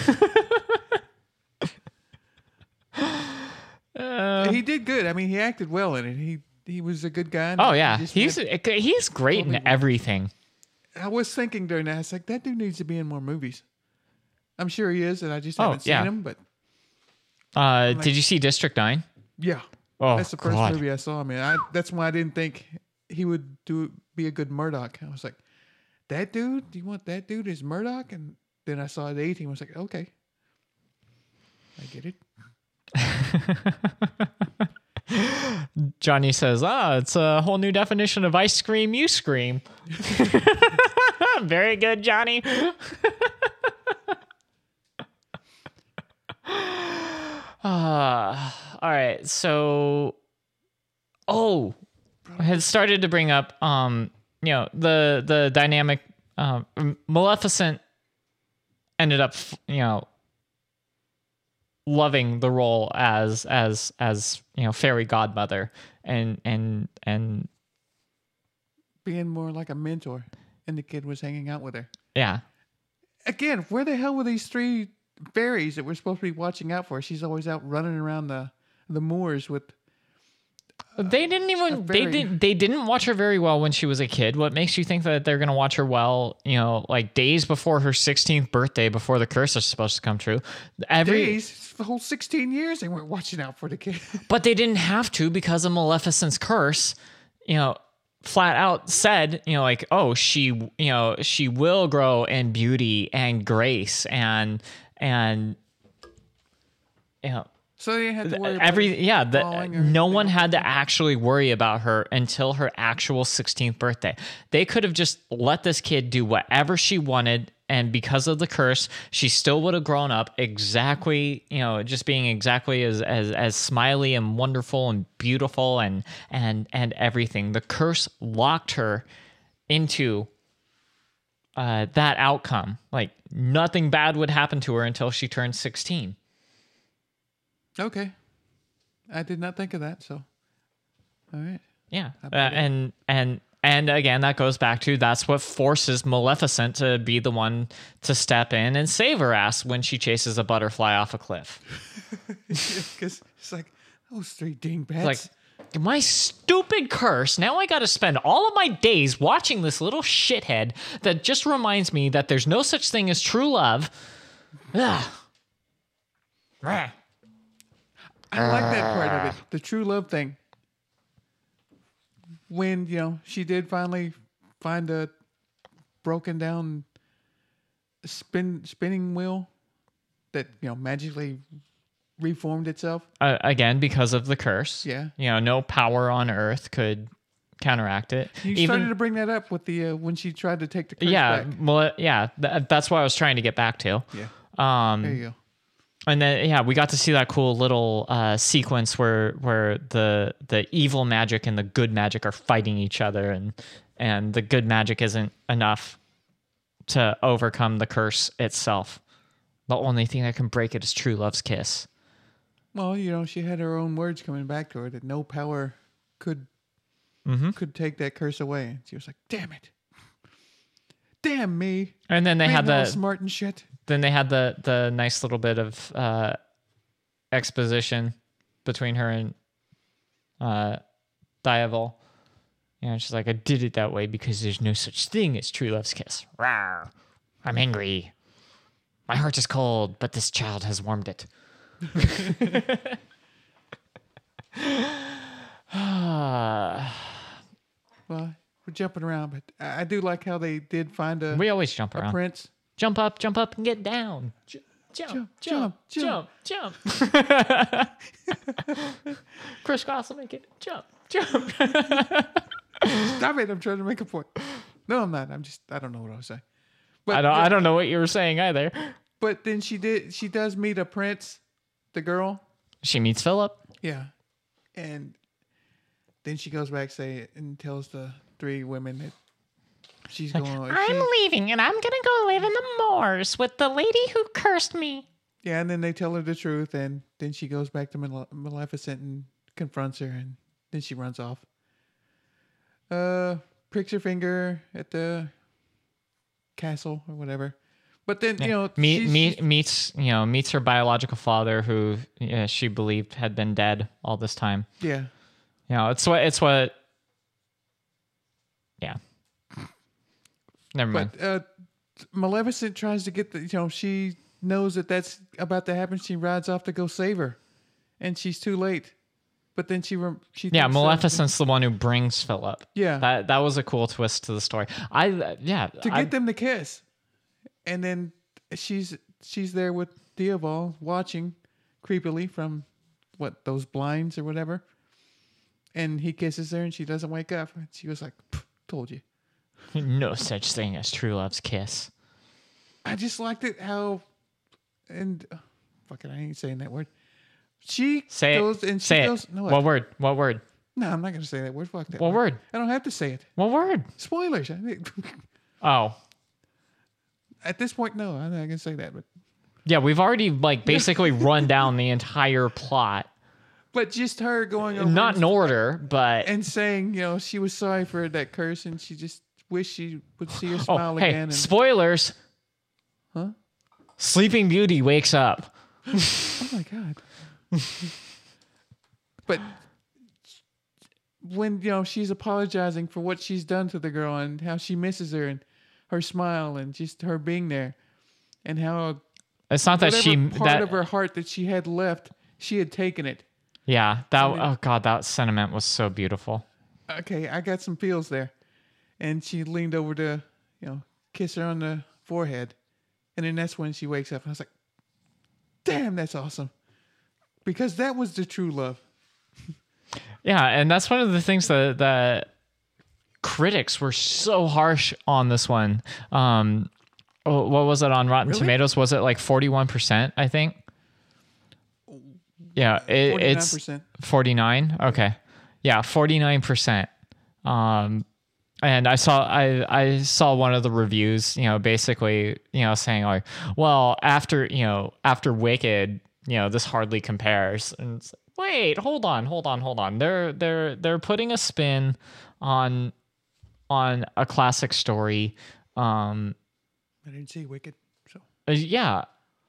Speaker 4: Uh,
Speaker 1: he did good. I mean, he acted well in it. He he was a good guy. and
Speaker 4: oh
Speaker 1: he
Speaker 4: yeah,
Speaker 1: just
Speaker 4: he's
Speaker 1: had-
Speaker 4: he's great in everything.
Speaker 1: I was thinking during that, I was like, that dude needs to be in more movies. I'm sure he is, and I just
Speaker 4: Oh,
Speaker 1: haven't seen
Speaker 4: yeah.
Speaker 1: him. But
Speaker 4: Uh, did you see District Nine?
Speaker 1: yeah,
Speaker 4: Oh,
Speaker 1: that's the first
Speaker 4: God.
Speaker 1: movie I saw. I mean, I, that's why I didn't think he would do be a good Murdoch. I was like, that dude? Do you want that dude as Murdoch? And then I saw the A-Team. I was like, okay, I get it.
Speaker 4: Johnny says, "Ah, it's a whole new definition of ice cream. You scream." Very good, Johnny. Uh, all right. So, oh, I had started to bring up, um, you know, the the dynamic. Um, Maleficent ended up, you know, loving the role as as as you know, fairy godmother, and and and
Speaker 1: Being more like a mentor, and the kid was hanging out with her.
Speaker 4: yeah.
Speaker 1: Again, where the hell were these three fairies that we're supposed to be watching out for? She's always out running around the the moors with.
Speaker 4: They didn't even they
Speaker 1: very-
Speaker 4: didn't they didn't watch her very well when she was a kid. What makes you think that they're gonna watch her well, you know, like days before her sixteenth birthday, before the curse is supposed to come true? Every
Speaker 1: Days, the whole sixteen years they weren't watching out for the kid.
Speaker 4: but they didn't have to because of Maleficent's curse, you know, flat out said, you know, like, oh, she you know, she will grow in beauty and grace and and you know
Speaker 1: So they didn't have to worry about
Speaker 4: every
Speaker 1: her
Speaker 4: yeah the,
Speaker 1: falling or
Speaker 4: no
Speaker 1: anything
Speaker 4: one
Speaker 1: like
Speaker 4: had to
Speaker 1: that.
Speaker 4: actually worry about her until her actual sixteenth birthday. They could have just let this kid do whatever she wanted, and because of the curse she still would have grown up exactly, you know, just being exactly as as as smiley and wonderful and beautiful and and and everything. The curse locked her into uh that outcome. Like nothing bad would happen to her until she turned sixteen.
Speaker 1: Okay, I did not think of that. So, all right.
Speaker 4: Yeah, uh,
Speaker 1: about it?
Speaker 4: and and and again, that goes back to that's what forces Maleficent to be the one to step in and save her ass when she chases a butterfly off a cliff.
Speaker 1: Because it's like those three dingbats.
Speaker 4: Like my stupid curse. Now I got to spend all of my days watching this little shithead that just reminds me that there's no such thing as true love. Ugh. Rah.
Speaker 1: I like that part of it, the true love thing. When, you know, she did finally find a broken down spin spinning wheel that, you know, magically reformed itself.
Speaker 4: Uh, again, because of the curse.
Speaker 1: Yeah.
Speaker 4: You know, no power on earth could counteract it.
Speaker 1: You started to bring that up with the uh, when she tried to take the curse
Speaker 4: yeah,
Speaker 1: back.
Speaker 4: well, yeah, th- that's what I was trying to get back to.
Speaker 1: Yeah.
Speaker 4: Um,
Speaker 1: There you go.
Speaker 4: and then yeah, we got to see that cool little uh, sequence where where the the evil magic and the good magic are fighting each other, and and the good magic isn't enough to overcome the curse itself. The only thing that can break it is true love's kiss.
Speaker 1: Well, you know, she had her own words coming back to her that no power could
Speaker 4: Mm-hmm.
Speaker 1: could take that curse away. And she was like, "Damn it, damn me!"
Speaker 4: And then they
Speaker 1: Being
Speaker 4: had
Speaker 1: all
Speaker 4: the
Speaker 1: smart and shit.
Speaker 4: then they had the the nice little bit of uh, exposition between her and uh, Diaval. You know, she's like, "I did it that way because there's no such thing as true love's kiss. Rawr. I'm angry. My heart is cold, but this child has warmed it."
Speaker 1: Well, we're jumping around, but I I do like how they did find a,
Speaker 4: We always jump
Speaker 1: a
Speaker 4: around.
Speaker 1: prince.
Speaker 4: Jump up, jump up, and get down. Jump, jump, jump,
Speaker 1: jump,
Speaker 4: jump, jump. Crisscross will make it. Jump, jump.
Speaker 1: Stop it! I'm trying to make a point. No, I'm not. I'm just. I don't know what I was saying. But
Speaker 4: I don't. I don't know what you were saying either.
Speaker 1: But then she did. She does meet a prince, the girl.
Speaker 4: She meets Philip.
Speaker 1: Yeah, and then she goes back say and tells the three women that she's going.
Speaker 4: I'm
Speaker 1: she's-
Speaker 4: leaving, and I'm gonna go live in the moors with the lady who cursed me.
Speaker 1: Yeah, and then they tell her the truth, and then she goes back to Male- Maleficent and confronts her, and then she runs off. Uh, pricks her finger at the castle or whatever. But then you know,
Speaker 4: meet,
Speaker 1: she's-
Speaker 4: meet, meets you know meets her biological father, who yeah, she believed had been dead all this time.
Speaker 1: yeah,
Speaker 4: You know, it's what it's what. Yeah. Never mind.
Speaker 1: but uh, Maleficent tries to get the. You know, she knows that that's about to happen. She rides off to go save her, and she's too late. But then she rem- she
Speaker 4: Yeah,
Speaker 1: thinks, uh,
Speaker 4: Maleficent's the one who brings Philip.
Speaker 1: Yeah.
Speaker 4: that that was a cool twist to the story. I uh, yeah
Speaker 1: to get
Speaker 4: I,
Speaker 1: them to kiss, and then she's she's there with Diaval watching creepily from what those blinds or whatever, and he kisses her and she doesn't wake up. And she was like, "Pff, "Told you."
Speaker 4: no such thing as true love's kiss.
Speaker 1: I just liked it how, and uh, fuck it, I ain't saying that word. She
Speaker 4: Say
Speaker 1: goes
Speaker 4: it.
Speaker 1: and she
Speaker 4: Say
Speaker 1: goes.
Speaker 4: it.
Speaker 1: No,
Speaker 4: what
Speaker 1: I,
Speaker 4: word? What word?
Speaker 1: no, I'm not gonna say that word. Fuck that.
Speaker 4: What word?
Speaker 1: I don't have to say it.
Speaker 4: What word?
Speaker 1: Spoilers. I think-
Speaker 4: Oh,
Speaker 1: At this point, no, I'm not gonna say that. But
Speaker 4: yeah. We've already like basically run down the entire plot,
Speaker 1: but just her going over
Speaker 4: not
Speaker 1: and
Speaker 4: in order, but
Speaker 1: and saying, you know, she was sorry for that curse and she just wished she would see her
Speaker 4: oh,
Speaker 1: smile
Speaker 4: hey,
Speaker 1: again. And,
Speaker 4: spoilers.
Speaker 1: Huh?
Speaker 4: Sleeping Beauty wakes up.
Speaker 1: oh my God. But when, you know, she's apologizing for what she's done to the girl and how she misses her and her smile and just her being there and how
Speaker 4: It's not that
Speaker 1: whatever
Speaker 4: she
Speaker 1: part
Speaker 4: that
Speaker 1: of her heart that she had left, she had taken it.
Speaker 4: yeah that
Speaker 1: and then-
Speaker 4: oh god that sentiment was so beautiful.
Speaker 1: Okay, I got some feels there. And she leaned over to, you know, kiss her on the forehead. And then that's when she wakes up. And I was like, damn, that's awesome. Because that was the true love.
Speaker 4: Yeah, and that's one of the things that that critics were so harsh on this one. Um, oh, what was it on Rotten
Speaker 1: Really?
Speaker 4: Tomatoes? Was it like forty-one percent? I think. Yeah, it, it's
Speaker 1: forty-nine percent.
Speaker 4: forty-nine. Okay, yeah, forty-nine percent. Um, and I saw I I saw one of the reviews, you know, basically, you know, saying like, well, after you know after Wicked, you know, this hardly compares. And it's like, wait, hold on, hold on, hold on. They're they're they're putting a spin on on a classic story. Um,
Speaker 1: I didn't see Wicked. So
Speaker 4: uh, yeah.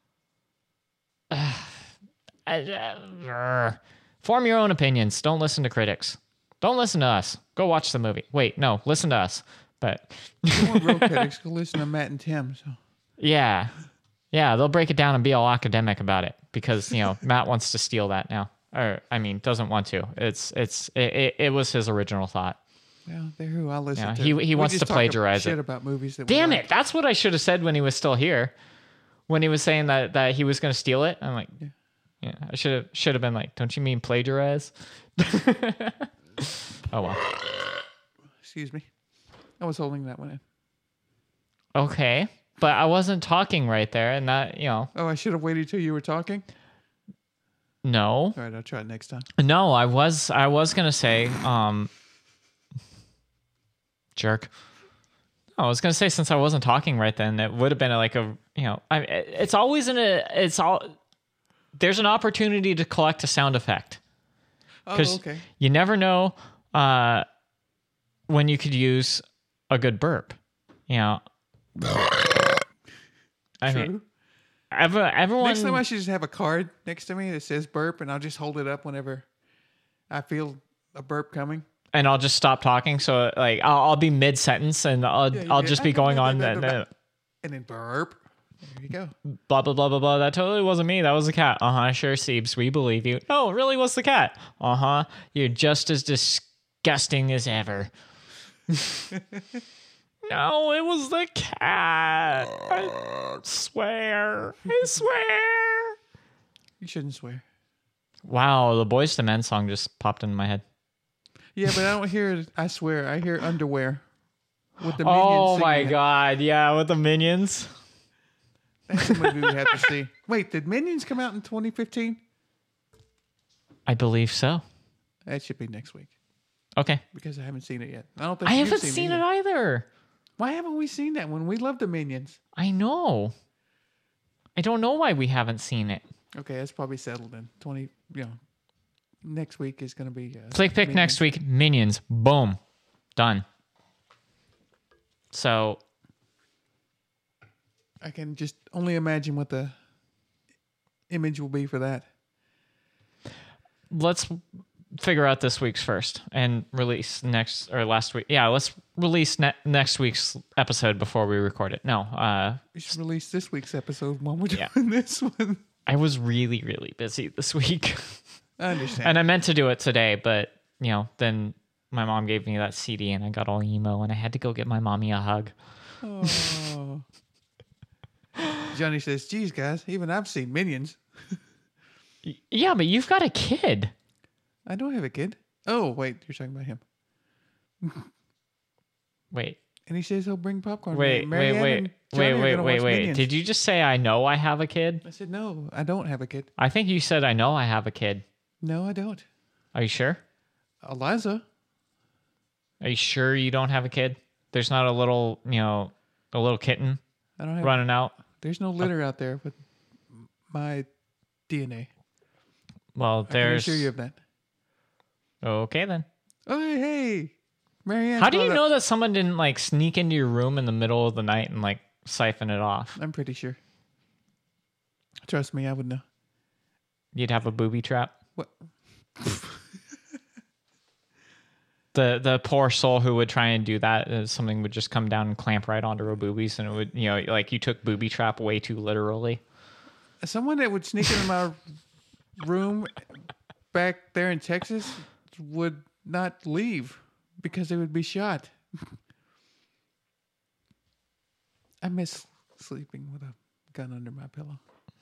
Speaker 4: Uh, form your own opinions. Don't listen to critics. Don't listen to us. Go watch the movie. Wait, no, listen to us. But
Speaker 1: if you want real critics, go listen to Matt and Tim. So
Speaker 4: yeah, yeah, they'll break it down and be all academic about it because you know Matt wants to steal that now, or I mean, doesn't want to. It's it's it, it, it was his original thought.
Speaker 1: yeah, they're who I listen
Speaker 4: Yeah,
Speaker 1: to.
Speaker 4: he- he
Speaker 1: We
Speaker 4: wants
Speaker 1: just
Speaker 4: to
Speaker 1: talk
Speaker 4: plagiarize
Speaker 1: shit
Speaker 4: it.
Speaker 1: about movies that we
Speaker 4: Damn
Speaker 1: like.
Speaker 4: it! That's what I should have said when he was still here. When he was saying that that he was going to steal it, I'm like, yeah, yeah I should have should have been like, don't you mean plagiarize? Oh well.
Speaker 1: Excuse me. I was holding that one in.
Speaker 4: Okay, but I wasn't talking right there, and that you know,
Speaker 1: Oh, I should have waited till you were talking.
Speaker 4: no,
Speaker 1: All right, I'll try it next time.
Speaker 4: no, I was I was gonna say, um, jerk. I was gonna say since I wasn't talking right then, it would have been like a you know, I it's always in a it's all there's an opportunity to collect a sound effect.
Speaker 1: Oh,
Speaker 4: Because
Speaker 1: okay.
Speaker 4: you never know uh, when you could use a good burp. You know, I
Speaker 1: True.
Speaker 4: mean, every, everyone.
Speaker 1: Next time I should just have a card next to me that says burp, and I'll just hold it up whenever I feel a burp coming.
Speaker 4: and I'll just stop talking. So like, I'll, I'll be mid sentence, and I'll
Speaker 1: Yeah, you
Speaker 4: I'll
Speaker 1: get,
Speaker 4: just be going on and then
Speaker 1: and then burp. There you go.
Speaker 4: blah blah blah blah blah. That totally wasn't me. That was the cat. Uh huh. Sure, Siebes, we believe you. No, it really was the cat. Uh huh. You're just as disgusting as ever. No, it was the cat. I swear. I swear.
Speaker 1: You shouldn't swear.
Speaker 4: Wow, the Boyz two Men song just popped into my head.
Speaker 1: Yeah, but I don't hear it. I swear, I hear underwear with the minions.
Speaker 4: Oh my
Speaker 1: singing it.
Speaker 4: god, yeah, with the minions.
Speaker 1: That's the movie we have to see. Wait, did Minions come out in twenty fifteen?
Speaker 4: I believe so.
Speaker 1: That should be next week
Speaker 4: Okay.
Speaker 1: because I haven't seen it yet. I don't think
Speaker 4: I
Speaker 1: you've
Speaker 4: haven't seen it
Speaker 1: either.
Speaker 4: either.
Speaker 1: Why haven't we seen that one? We love the Minions.
Speaker 4: I know. I don't know why we haven't seen it.
Speaker 1: Okay, that's probably settled in twenty. You know, next week is going to be uh,
Speaker 4: Flick pick
Speaker 1: Minions.
Speaker 4: next week. Minions. Boom. Done. So
Speaker 1: I can just only imagine what the image will be for that.
Speaker 4: let's figure out this week's first and release next or last week. Yeah, let's release ne- next week's episode before we record it. No, uh,
Speaker 1: We should release this week's episode when we're
Speaker 4: Yeah.
Speaker 1: doing this one.
Speaker 4: I was really, really busy this week.
Speaker 1: I understand.
Speaker 4: And I meant to do it today, but, you know, then my mom gave me that C D and I got all emo and I had to go get my mommy a hug.
Speaker 1: Oh. Johnny says, geez, guys, even I've seen Minions.
Speaker 4: Y- Yeah, but you've got a kid.
Speaker 1: I don't have a kid. Oh, wait, you're talking about him.
Speaker 4: Wait,
Speaker 1: And he says he'll bring popcorn.
Speaker 4: wait,
Speaker 1: Marianne
Speaker 4: wait, wait,
Speaker 1: and
Speaker 4: wait,
Speaker 1: Johnny are
Speaker 4: wait,
Speaker 1: gonna
Speaker 4: wait,
Speaker 1: watch
Speaker 4: wait.
Speaker 1: Minions.
Speaker 4: Did you just say I know I have a kid?
Speaker 1: I said, no, I don't have a kid.
Speaker 4: I think you said I know I have a kid.
Speaker 1: No, I don't.
Speaker 4: Are you sure?
Speaker 1: Eliza.
Speaker 4: Are you sure you don't have a kid? There's not a little, you know, a little kitten
Speaker 1: I don't have.
Speaker 4: running out.
Speaker 1: There's no litter out there with my D N A.
Speaker 4: Well,
Speaker 1: I can
Speaker 4: there's.
Speaker 1: assure you of that.
Speaker 4: Okay then.
Speaker 1: Oh, hey, hey. Marianne.
Speaker 4: How do you
Speaker 1: brought
Speaker 4: know
Speaker 1: up-
Speaker 4: that someone didn't like sneak into your room in the middle of the night and like siphon it off?
Speaker 1: I'm pretty sure. Trust me, I would know.
Speaker 4: You'd have a booby trap.
Speaker 1: What?
Speaker 4: The the poor soul who would try and do that, uh, something would just come down and clamp right onto her boobies, and it would, you know, like you took booby trap way too literally.
Speaker 1: Someone that would sneak into my room back there in Texas would not leave because they would be shot. I miss sleeping with a gun under my pillow.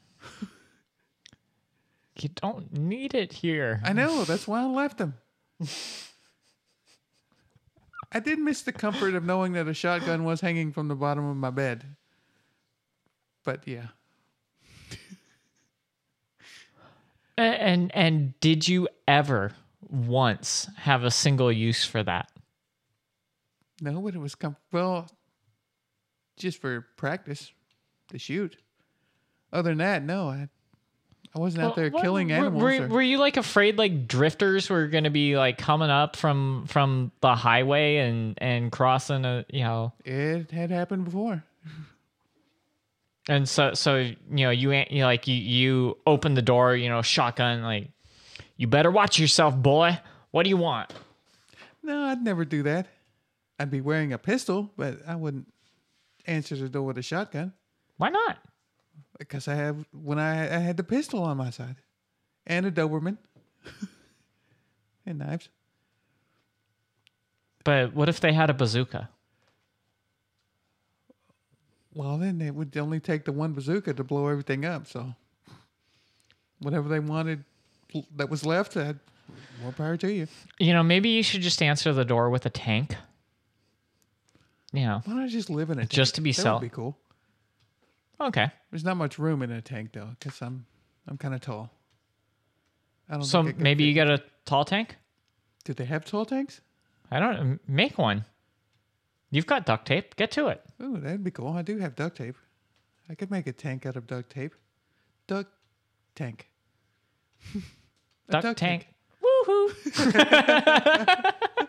Speaker 4: You don't need it here.
Speaker 1: I know, that's why I left them. I did miss the comfort of knowing that a shotgun was hanging from the bottom of my bed. But yeah.
Speaker 4: A- And and did you ever once have a single use for that?
Speaker 1: No, but it was com- well, just for practice to shoot. Other than that, no, I I wasn't out there
Speaker 4: Well,
Speaker 1: killing
Speaker 4: were-
Speaker 1: animals.
Speaker 4: Were,
Speaker 1: or-
Speaker 4: were you like afraid like drifters were going to be like coming up from from the highway and and crossing a, you know,
Speaker 1: It had happened before.
Speaker 4: and so so you know you ain't you know, like you you open the door, you know, shotgun, like, you better watch yourself, boy. What do you want?
Speaker 1: No, I'd never do that. I'd be wearing a pistol, but I wouldn't answer the door with a shotgun
Speaker 4: Why not?
Speaker 1: because I have when I I had the pistol on my side and a Doberman and knives.
Speaker 4: But what if they had a bazooka?
Speaker 1: Well, then it would only take the one bazooka to blow everything up. So whatever they wanted that was left, I'd, more power to you.
Speaker 4: You know, maybe you should just answer the door with a tank. You know,
Speaker 1: Why don't I just live in a tank?
Speaker 4: Just to be
Speaker 1: that
Speaker 4: sell-
Speaker 1: would be cool.
Speaker 4: okay.
Speaker 1: There's not much room in a tank though, because I'm I'm kind of tall. I don't.
Speaker 4: So
Speaker 1: think I could
Speaker 4: maybe
Speaker 1: fit-
Speaker 4: you got a tall tank?
Speaker 1: Do they have tall tanks?
Speaker 4: I don't make one. You've got duct tape. Get to it.
Speaker 1: Ooh, that'd be cool. I do have duct tape. I could make a tank out of duct tape. Duct tank. A
Speaker 4: Duck,
Speaker 1: duck
Speaker 4: tank.
Speaker 1: tank.
Speaker 4: Woohoo!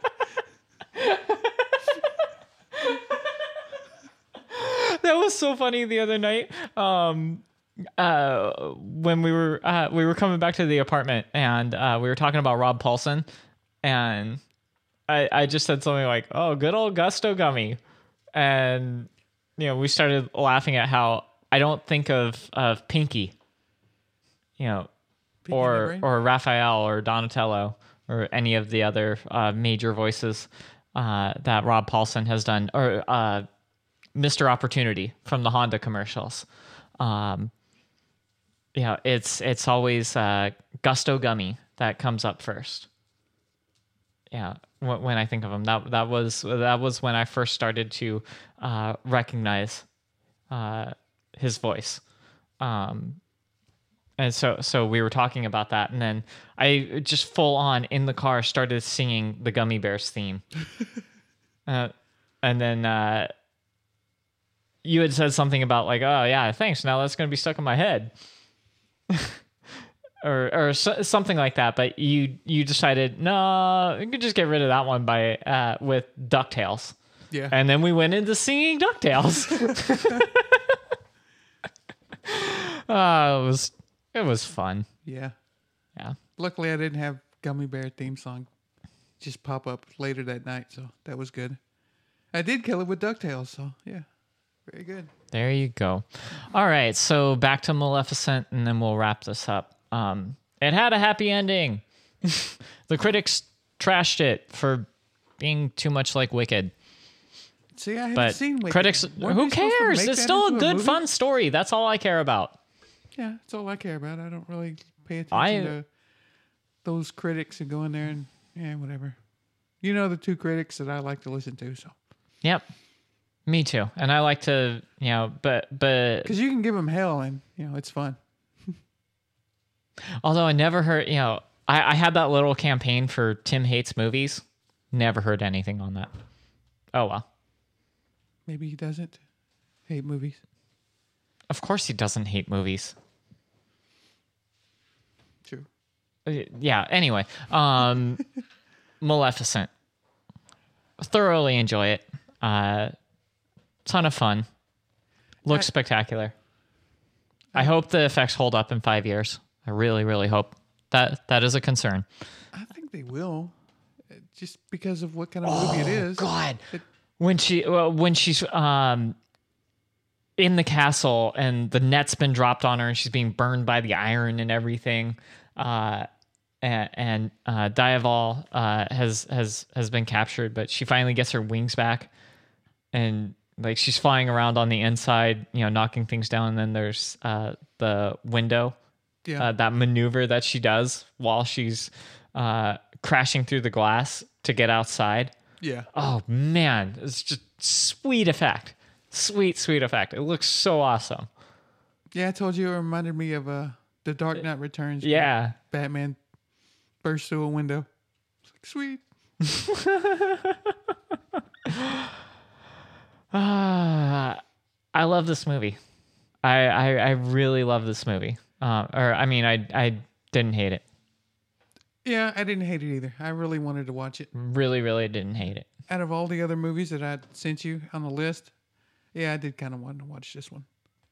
Speaker 4: That was so funny the other night. Um, uh, when we were uh, we were coming back to the apartment and uh, we were talking about Rob Paulson, and I I just said something like, "Oh, good old Gusto Gummy," and you know we started laughing at how I don't think of of Pinky, you know,
Speaker 1: Pinky
Speaker 4: or
Speaker 1: Brain?
Speaker 4: or Raphael or Donatello or any of the other uh, major voices uh, that Rob Paulson has done, or uh, Mister Opportunity from the Honda commercials. Um, yeah, it's it's always uh, Gusto Gummy that comes up first. Yeah, wh- when I think of him, that that was that was when I first started to uh, recognize uh, his voice. Um, and so so we were talking about that, and then I just full on in the car started singing the Gummy Bears theme. uh, and then uh, you had said something about like, oh yeah, thanks. Now that's going to be stuck in my head. or or so, something like that, but you you decided no, you could just get rid of that one by uh, with DuckTales,
Speaker 1: Yeah.
Speaker 4: and then we went into singing DuckTales. uh, it was it was fun.
Speaker 1: yeah.
Speaker 4: Yeah,
Speaker 1: Luckily, I didn't have Gummy Bear theme song just pop up later that night, so that was good. I did kill it with DuckTales, so yeah, very good.
Speaker 4: there you go. All right, so back to Maleficent, and then we'll wrap this up. Um, it had a happy ending. The critics trashed it for being too much like Wicked.
Speaker 1: See, I haven't
Speaker 4: But
Speaker 1: seen Wicked.
Speaker 4: critics,
Speaker 1: Weren't
Speaker 4: who
Speaker 1: they supposed to
Speaker 4: cares?
Speaker 1: make
Speaker 4: It's
Speaker 1: that
Speaker 4: still a
Speaker 1: into
Speaker 4: good,
Speaker 1: movie?
Speaker 4: fun story. That's all I care about.
Speaker 1: Yeah, that's all I care about. I don't really pay attention
Speaker 4: I-
Speaker 1: to those critics who go in there and yeah, whatever. You know the two critics that I like to listen to, so
Speaker 4: Yep, me too. And I like to, you know, but but
Speaker 1: because you can give them hell and you know it's fun.
Speaker 4: although I never heard, you know, I, I had that little campaign for Tim Hates Movies. Never heard anything on that. Oh well.
Speaker 1: Maybe he doesn't hate movies.
Speaker 4: Of course he doesn't hate movies.
Speaker 1: True.
Speaker 4: Uh, Yeah. Anyway, um, Maleficent. Thoroughly enjoy it. Uh, ton of fun. Looks
Speaker 1: I-
Speaker 4: spectacular. I hope the effects hold up in five years. I really, really hope that that is a concern.
Speaker 1: I think they will, uh, just because of what kind of movie it is.
Speaker 4: God,
Speaker 1: It-
Speaker 4: when she well, when she's um in the castle and the net's been dropped on her and she's being burned by the iron and everything, uh, and, and uh, Diaval uh, has has has been captured, but she finally gets her wings back, and like she's flying around on the inside, you know, knocking things down. And then there's uh, the window,
Speaker 1: Yeah.
Speaker 4: uh, that maneuver that she does while she's uh, crashing through the glass to get outside.
Speaker 1: Yeah.
Speaker 4: Oh man, it's just sweet effect. Sweet, sweet effect. It looks so awesome.
Speaker 1: Yeah, I told you it reminded me of uh, The Dark Knight Returns. where
Speaker 4: Yeah.
Speaker 1: Batman bursts through a window. It's like, sweet.
Speaker 4: Ah, I love this movie. I, I I really love this movie. Uh, or I mean, I I didn't hate it.
Speaker 1: Yeah, I didn't hate it either. I really wanted to watch it.
Speaker 4: Really, really didn't hate it.
Speaker 1: Out of all the other movies that I sent you on the list, yeah, I did kind of want to watch this one.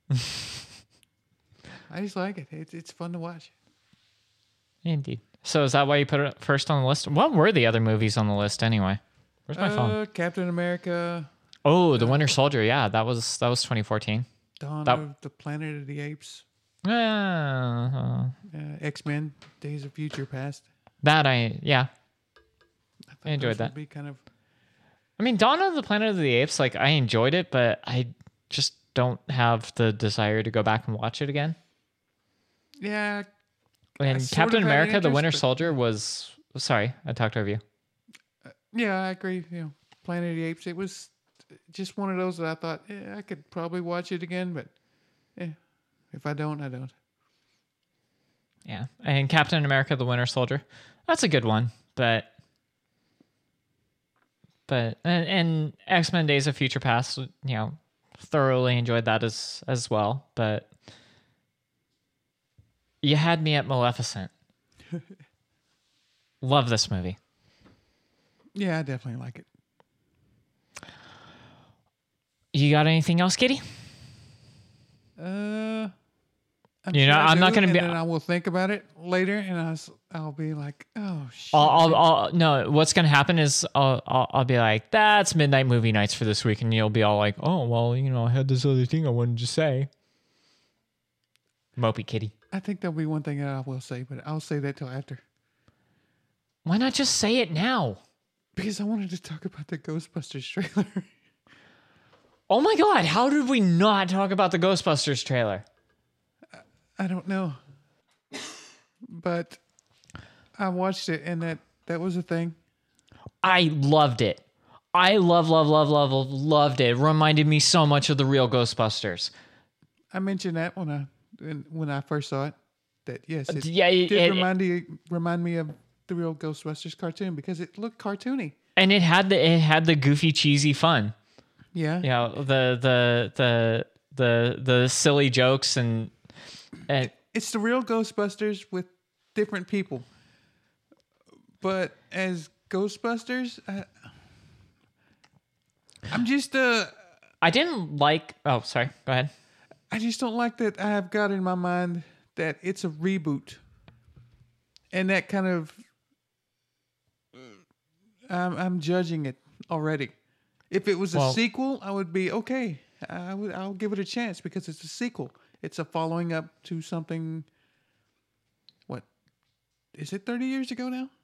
Speaker 1: I just like it. It's it's fun to watch.
Speaker 4: Indeed. So is that why you put it first on the list? What were the other movies on the list anyway? Where's my phone?
Speaker 1: Uh, Captain America,
Speaker 4: Oh, The Winter Soldier. Yeah, that was that was twenty fourteen.
Speaker 1: Dawn
Speaker 4: That-
Speaker 1: of the Planet of the Apes,
Speaker 4: Uh,
Speaker 1: uh, X Men, Days of Future Past.
Speaker 4: that I yeah.
Speaker 1: thought
Speaker 4: I enjoyed
Speaker 1: those would
Speaker 4: that.
Speaker 1: Be kind of
Speaker 4: I mean, Dawn of the Planet of the Apes, like I enjoyed it, but I just don't have the desire to go back and watch it again.
Speaker 1: yeah.
Speaker 4: And
Speaker 1: sort
Speaker 4: Captain
Speaker 1: of had an
Speaker 4: America: The
Speaker 1: interest,
Speaker 4: Winter
Speaker 1: but-
Speaker 4: Soldier was sorry, I talked over you.
Speaker 1: Yeah, I agree. You know, Planet of the Apes. It was just one of those that I thought, yeah, I could probably watch it again, but yeah, if I don't, I don't.
Speaker 4: Yeah, and Captain America: The Winter Soldier, that's a good one, but but and, and X Men: Days of Future Past, you know, thoroughly enjoyed that as as well. But you had me at Maleficent, Love this movie.
Speaker 1: Yeah, I definitely like it.
Speaker 4: You got anything else, Kitty?
Speaker 1: Uh, I'm
Speaker 4: You know,
Speaker 1: sure I
Speaker 4: I'm not
Speaker 1: do,
Speaker 4: gonna
Speaker 1: and
Speaker 4: be-
Speaker 1: then I will think about it later, and I'll, s- I'll be like, oh shit.
Speaker 4: I'll, I'll, I'll no. What's gonna happen is I'll, I'll, I'll be like, that's midnight movie nights for this week, and you'll be all like, oh well, you know, I had this other thing I wanted to say. Mopey Kitty.
Speaker 1: I think there'll be one thing that I will say, but I'll say that till after
Speaker 4: Why not just say it now?
Speaker 1: because I wanted to talk about the Ghostbusters trailer.
Speaker 4: Oh my god, how did we not talk about the Ghostbusters trailer?
Speaker 1: I don't know, but I watched it, and that that was a thing.
Speaker 4: I loved it. I love, love, love, love, loved it. It reminded me so much of the real Ghostbusters.
Speaker 1: I mentioned that when I when, when I first saw it. That yes, it
Speaker 4: yeah, it-
Speaker 1: did
Speaker 4: it-
Speaker 1: remind me remind me of the real Ghostbusters cartoon because it looked cartoony.
Speaker 4: And it had the it had the goofy, cheesy fun.
Speaker 1: Yeah,
Speaker 4: You know, the the the the the silly jokes and and
Speaker 1: it's the real Ghostbusters with different people. But as Ghostbusters, I, I'm just uh,
Speaker 4: I didn't like. Oh, sorry. Go ahead.
Speaker 1: I just don't like that. I have got in my mind that it's a reboot, and that kind of I'm I'm judging it already. If it was a
Speaker 4: Well-
Speaker 1: sequel, I would be okay. I would I'll give it a chance because it's a sequel. It's a following up to something. What is it? Thirty years ago now.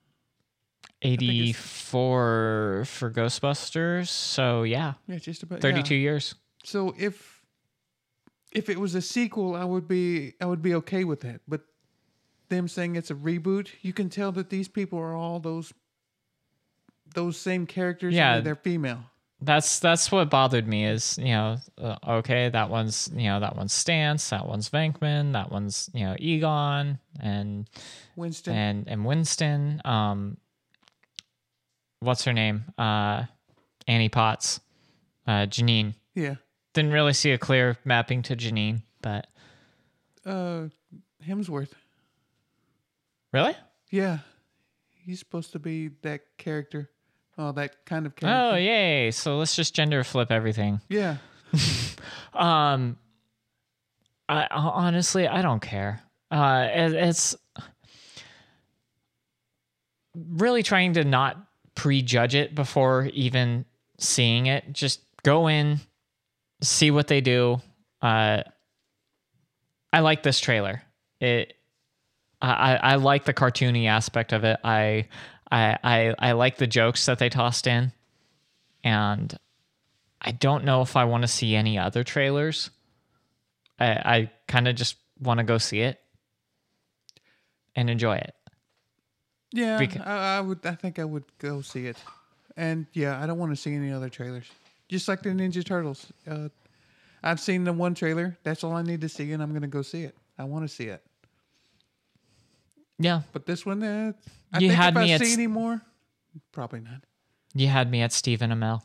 Speaker 4: eighty-four for Ghostbusters. So yeah,
Speaker 1: Yeah, just about
Speaker 4: thirty-two
Speaker 1: yeah.
Speaker 4: years.
Speaker 1: So if if it was a sequel, I would be I would be okay with that. But them saying it's a reboot, you can tell that these people are all those those same characters.
Speaker 4: Yeah.
Speaker 1: and they're female.
Speaker 4: That's that's what bothered me is, you know, uh, okay, that one's, you know, that one's Stance, that one's Venkman, that one's, you know, Egon and
Speaker 1: Winston.
Speaker 4: and and Winston. Um, what's her name? Uh, Annie Potts, uh, Janine.
Speaker 1: yeah.
Speaker 4: Didn't really see a clear mapping to Janine, but
Speaker 1: Uh, Hemsworth.
Speaker 4: really?
Speaker 1: Yeah, he's supposed to be that character. Oh, that kind of
Speaker 4: Oh,
Speaker 1: character.
Speaker 4: yay! So let's just gender flip everything.
Speaker 1: yeah.
Speaker 4: Um, I honestly I don't care. Uh, it, it's really trying to not prejudge it before even seeing it. Just go in, see what they do. Uh, I like this trailer. It, I, I I like the cartoony aspect of it. I, I, I, I like the jokes that they tossed in, and I don't know if I want to see any other trailers. I, I kind of just want to go see it and enjoy it.
Speaker 1: Yeah,
Speaker 4: Beca-
Speaker 1: I, I would. I think I would go see it, and yeah, I don't want to see any other trailers. Just like the Ninja Turtles, uh, I've seen the one trailer. That's all I need to see, and I'm gonna go see it. I want to see it.
Speaker 4: Yeah,
Speaker 1: But this one, uh, I
Speaker 4: You
Speaker 1: think
Speaker 4: had
Speaker 1: if
Speaker 4: me
Speaker 1: I
Speaker 4: at
Speaker 1: see
Speaker 4: s-
Speaker 1: any more, probably not.
Speaker 4: you had me at Stephen Amell.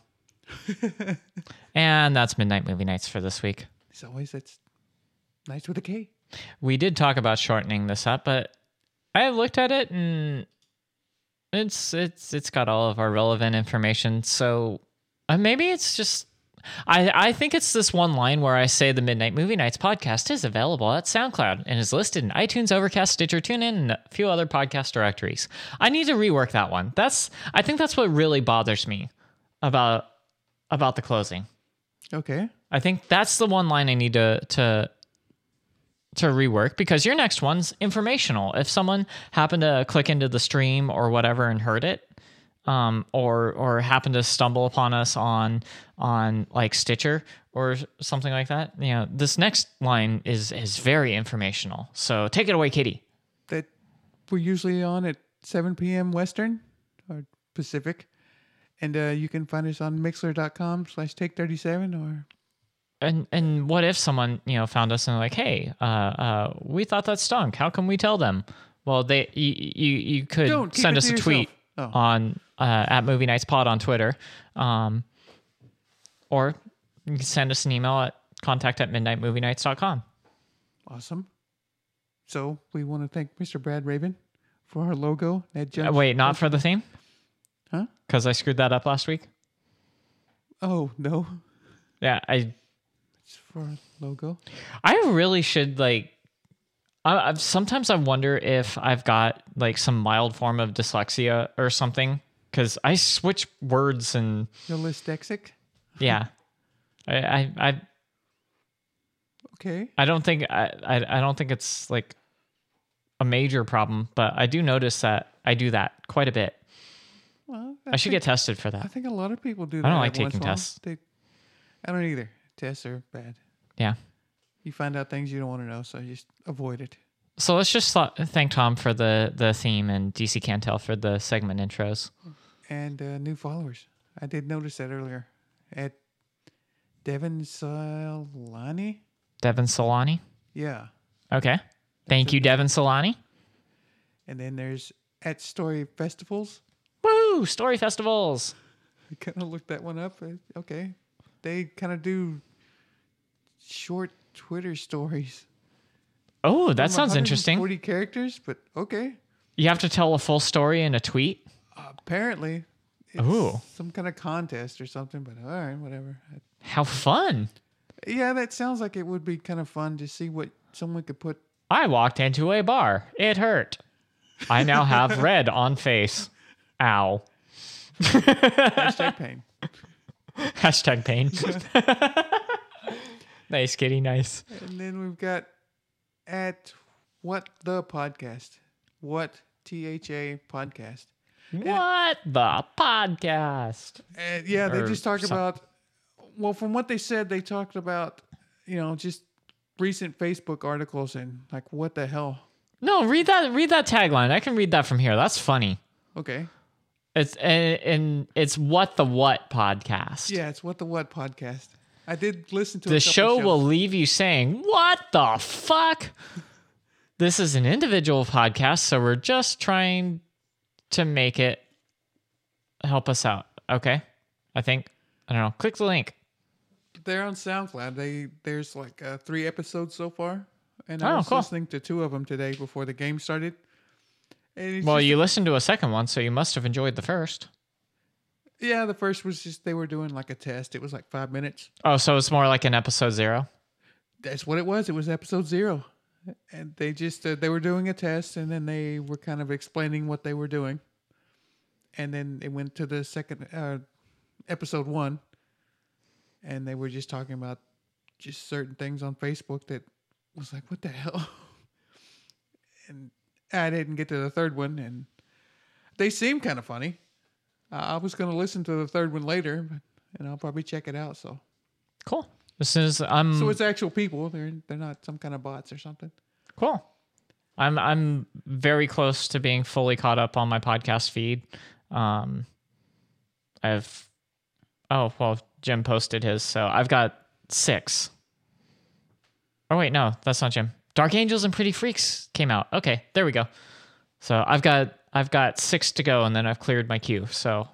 Speaker 4: And that's Midnight Movie Nights for this week.
Speaker 1: As always, that's nice with a K.
Speaker 4: We did talk about shortening this up, but I looked at it and it's it's it's got all of our relevant information. So uh, maybe it's just I I think it's this one line where I say the Midnight Movie Nights podcast is available at SoundCloud and is listed in iTunes, Overcast, Stitcher, TuneIn, and a few other podcast directories. I need to rework that one. That's I think that's what really bothers me about about the closing.
Speaker 1: Okay.
Speaker 4: I think that's the one line I need to to to rework because your next one's informational. If someone happened to click into the stream or whatever and heard it, um, or or happened to stumble upon us on on like Stitcher or something like that, you know, this next line is is very informational. So take it away, Kitty.
Speaker 1: That we're usually on at seven p.m. Western or Pacific. And uh, you can find us on mixler.com slash take 37 or
Speaker 4: And and what if someone, you know, found us and like, hey, uh, uh, we thought that stunk. How can we tell them? Well, they you you, you could
Speaker 1: Don't, keep
Speaker 4: send
Speaker 1: it
Speaker 4: us
Speaker 1: to
Speaker 4: a tweet
Speaker 1: yourself. Oh.
Speaker 4: on uh, at Movie Nights Pod on Twitter, um, or you can send us an email at contact at midnight movie nights dot com.
Speaker 1: awesome. So we want to thank Mister Brad Raven for our logo. That
Speaker 4: Uh,
Speaker 1: jump.
Speaker 4: wait, not for the theme?
Speaker 1: Huh?
Speaker 4: Because I screwed that up last week.
Speaker 1: Oh no,
Speaker 4: Yeah, I
Speaker 1: it's for our logo.
Speaker 4: I really should like. I, I've, sometimes I wonder if I've got like some mild form of dyslexia or something because I switch words and
Speaker 1: You're dyslexic.
Speaker 4: yeah, I, I I
Speaker 1: Okay.
Speaker 4: I don't think I, I I don't think it's like a major problem, but I do notice that I do that quite a bit.
Speaker 1: Well,
Speaker 4: I should
Speaker 1: think,
Speaker 4: get tested for
Speaker 1: I
Speaker 4: that.
Speaker 1: think a lot of people do that.
Speaker 4: I don't like
Speaker 1: every once
Speaker 4: taking
Speaker 1: in a while.
Speaker 4: tests.
Speaker 1: They, I don't either. Tests are bad.
Speaker 4: Yeah.
Speaker 1: You find out things you don't want to know, so you just avoid it.
Speaker 4: So let's just th- thank Tom for the the theme and D C Cantel for the segment intros.
Speaker 1: And uh, new followers. I did notice that earlier. At Devin Solani.
Speaker 4: Devin Solani.
Speaker 1: Yeah.
Speaker 4: Okay. Thank you, Devin Solani.
Speaker 1: And then there's at Story Festivals.
Speaker 4: Woo! Story festivals.
Speaker 1: I kind of looked that one up. Uh, Okay. They kind of do short Twitter stories.
Speaker 4: Oh, that
Speaker 1: From
Speaker 4: sounds interesting.
Speaker 1: forty characters, but okay.
Speaker 4: You have to tell a full story in a tweet.
Speaker 1: Apparently, it's
Speaker 4: Ooh.
Speaker 1: some kind of contest or something, but all right, whatever.
Speaker 4: How fun!
Speaker 1: Yeah, that sounds like it would be kind of fun to see what someone could put.
Speaker 4: I walked into a bar. It hurt. I now have red on face. Ow.
Speaker 1: Hashtag pain.
Speaker 4: Hashtag pain. Nice, kitty. Nice.
Speaker 1: And then we've got at what the podcast. What T H A podcast.
Speaker 4: What the podcast?
Speaker 1: And yeah, they
Speaker 4: Or
Speaker 1: just talk
Speaker 4: some-
Speaker 1: about. Well, from what they said, they talked about, you know, just recent Facebook articles and like, what the hell?
Speaker 4: No, read that. Read that tagline. I can read that from here. That's funny.
Speaker 1: Okay.
Speaker 4: It's and, and it's what the what podcast.
Speaker 1: Yeah, it's what the what podcast. I did listen to a
Speaker 4: The
Speaker 1: couple
Speaker 4: show
Speaker 1: shows.
Speaker 4: will leave you saying, "What the fuck?" This is an individual podcast, so we're just trying to make it help us out. Okay, I think I don't know. Click the link.
Speaker 1: They're on SoundCloud. They there's like uh, three episodes so far, and I
Speaker 4: Oh,
Speaker 1: was
Speaker 4: cool.
Speaker 1: listening to two of them today before the game started. And it's
Speaker 4: Well,
Speaker 1: just-
Speaker 4: you listened to a second one, so you must have enjoyed the first.
Speaker 1: yeah, the first was just they were doing like a test. It was like five minutes.
Speaker 4: Oh, so it's more like an episode zero.
Speaker 1: That's what it was. It was episode zero, and they just uh, they were doing a test, and then they were kind of explaining what they were doing, and then it went to the second uh, episode one, and they were just talking about just certain things on Facebook that was like, what the hell? And I didn't get to the third one, and they seem kind of funny. Uh, I was going to listen to the third one later, but, and I'll probably check it out. So,
Speaker 4: Cool. This is I'm
Speaker 1: so it's actual people. They're they're not some kind of bots or something.
Speaker 4: cool. I'm I'm very close to being fully caught up on my podcast feed. Um, I've oh well, Jim posted his, so I've got six. Oh wait, no, that's not Jim. Dark Angels and Pretty Freaks came out. Okay, there we go. So I've got I've got six to go, and then I've cleared my queue. So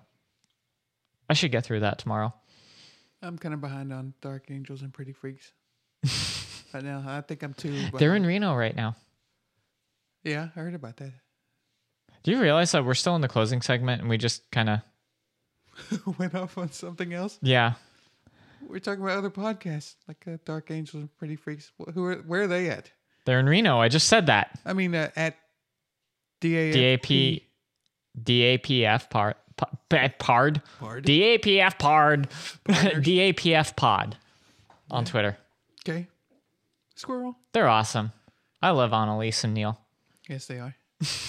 Speaker 4: I should get through that tomorrow.
Speaker 1: I'm kind of behind on Dark Angels and Pretty Freaks. Right now, I think I'm two. Behind.
Speaker 4: They're in Reno right now.
Speaker 1: Yeah, I heard about that.
Speaker 4: Do you realize that we're still in the closing segment and we just kind of
Speaker 1: Went off on something else.
Speaker 4: yeah.
Speaker 1: We're talking about other podcasts like uh, Dark Angels and Pretty Freaks. Wh- Who are where are they at?
Speaker 4: They're in Reno. I just said that.
Speaker 1: I mean, uh, at D A
Speaker 4: D A P D A P F part pard
Speaker 1: Pard.
Speaker 4: D A P F pard D A P F pod on Twitter.
Speaker 1: Okay. Squirrel.
Speaker 4: They're awesome. I love Annalise and Neil.
Speaker 1: Yes, they are.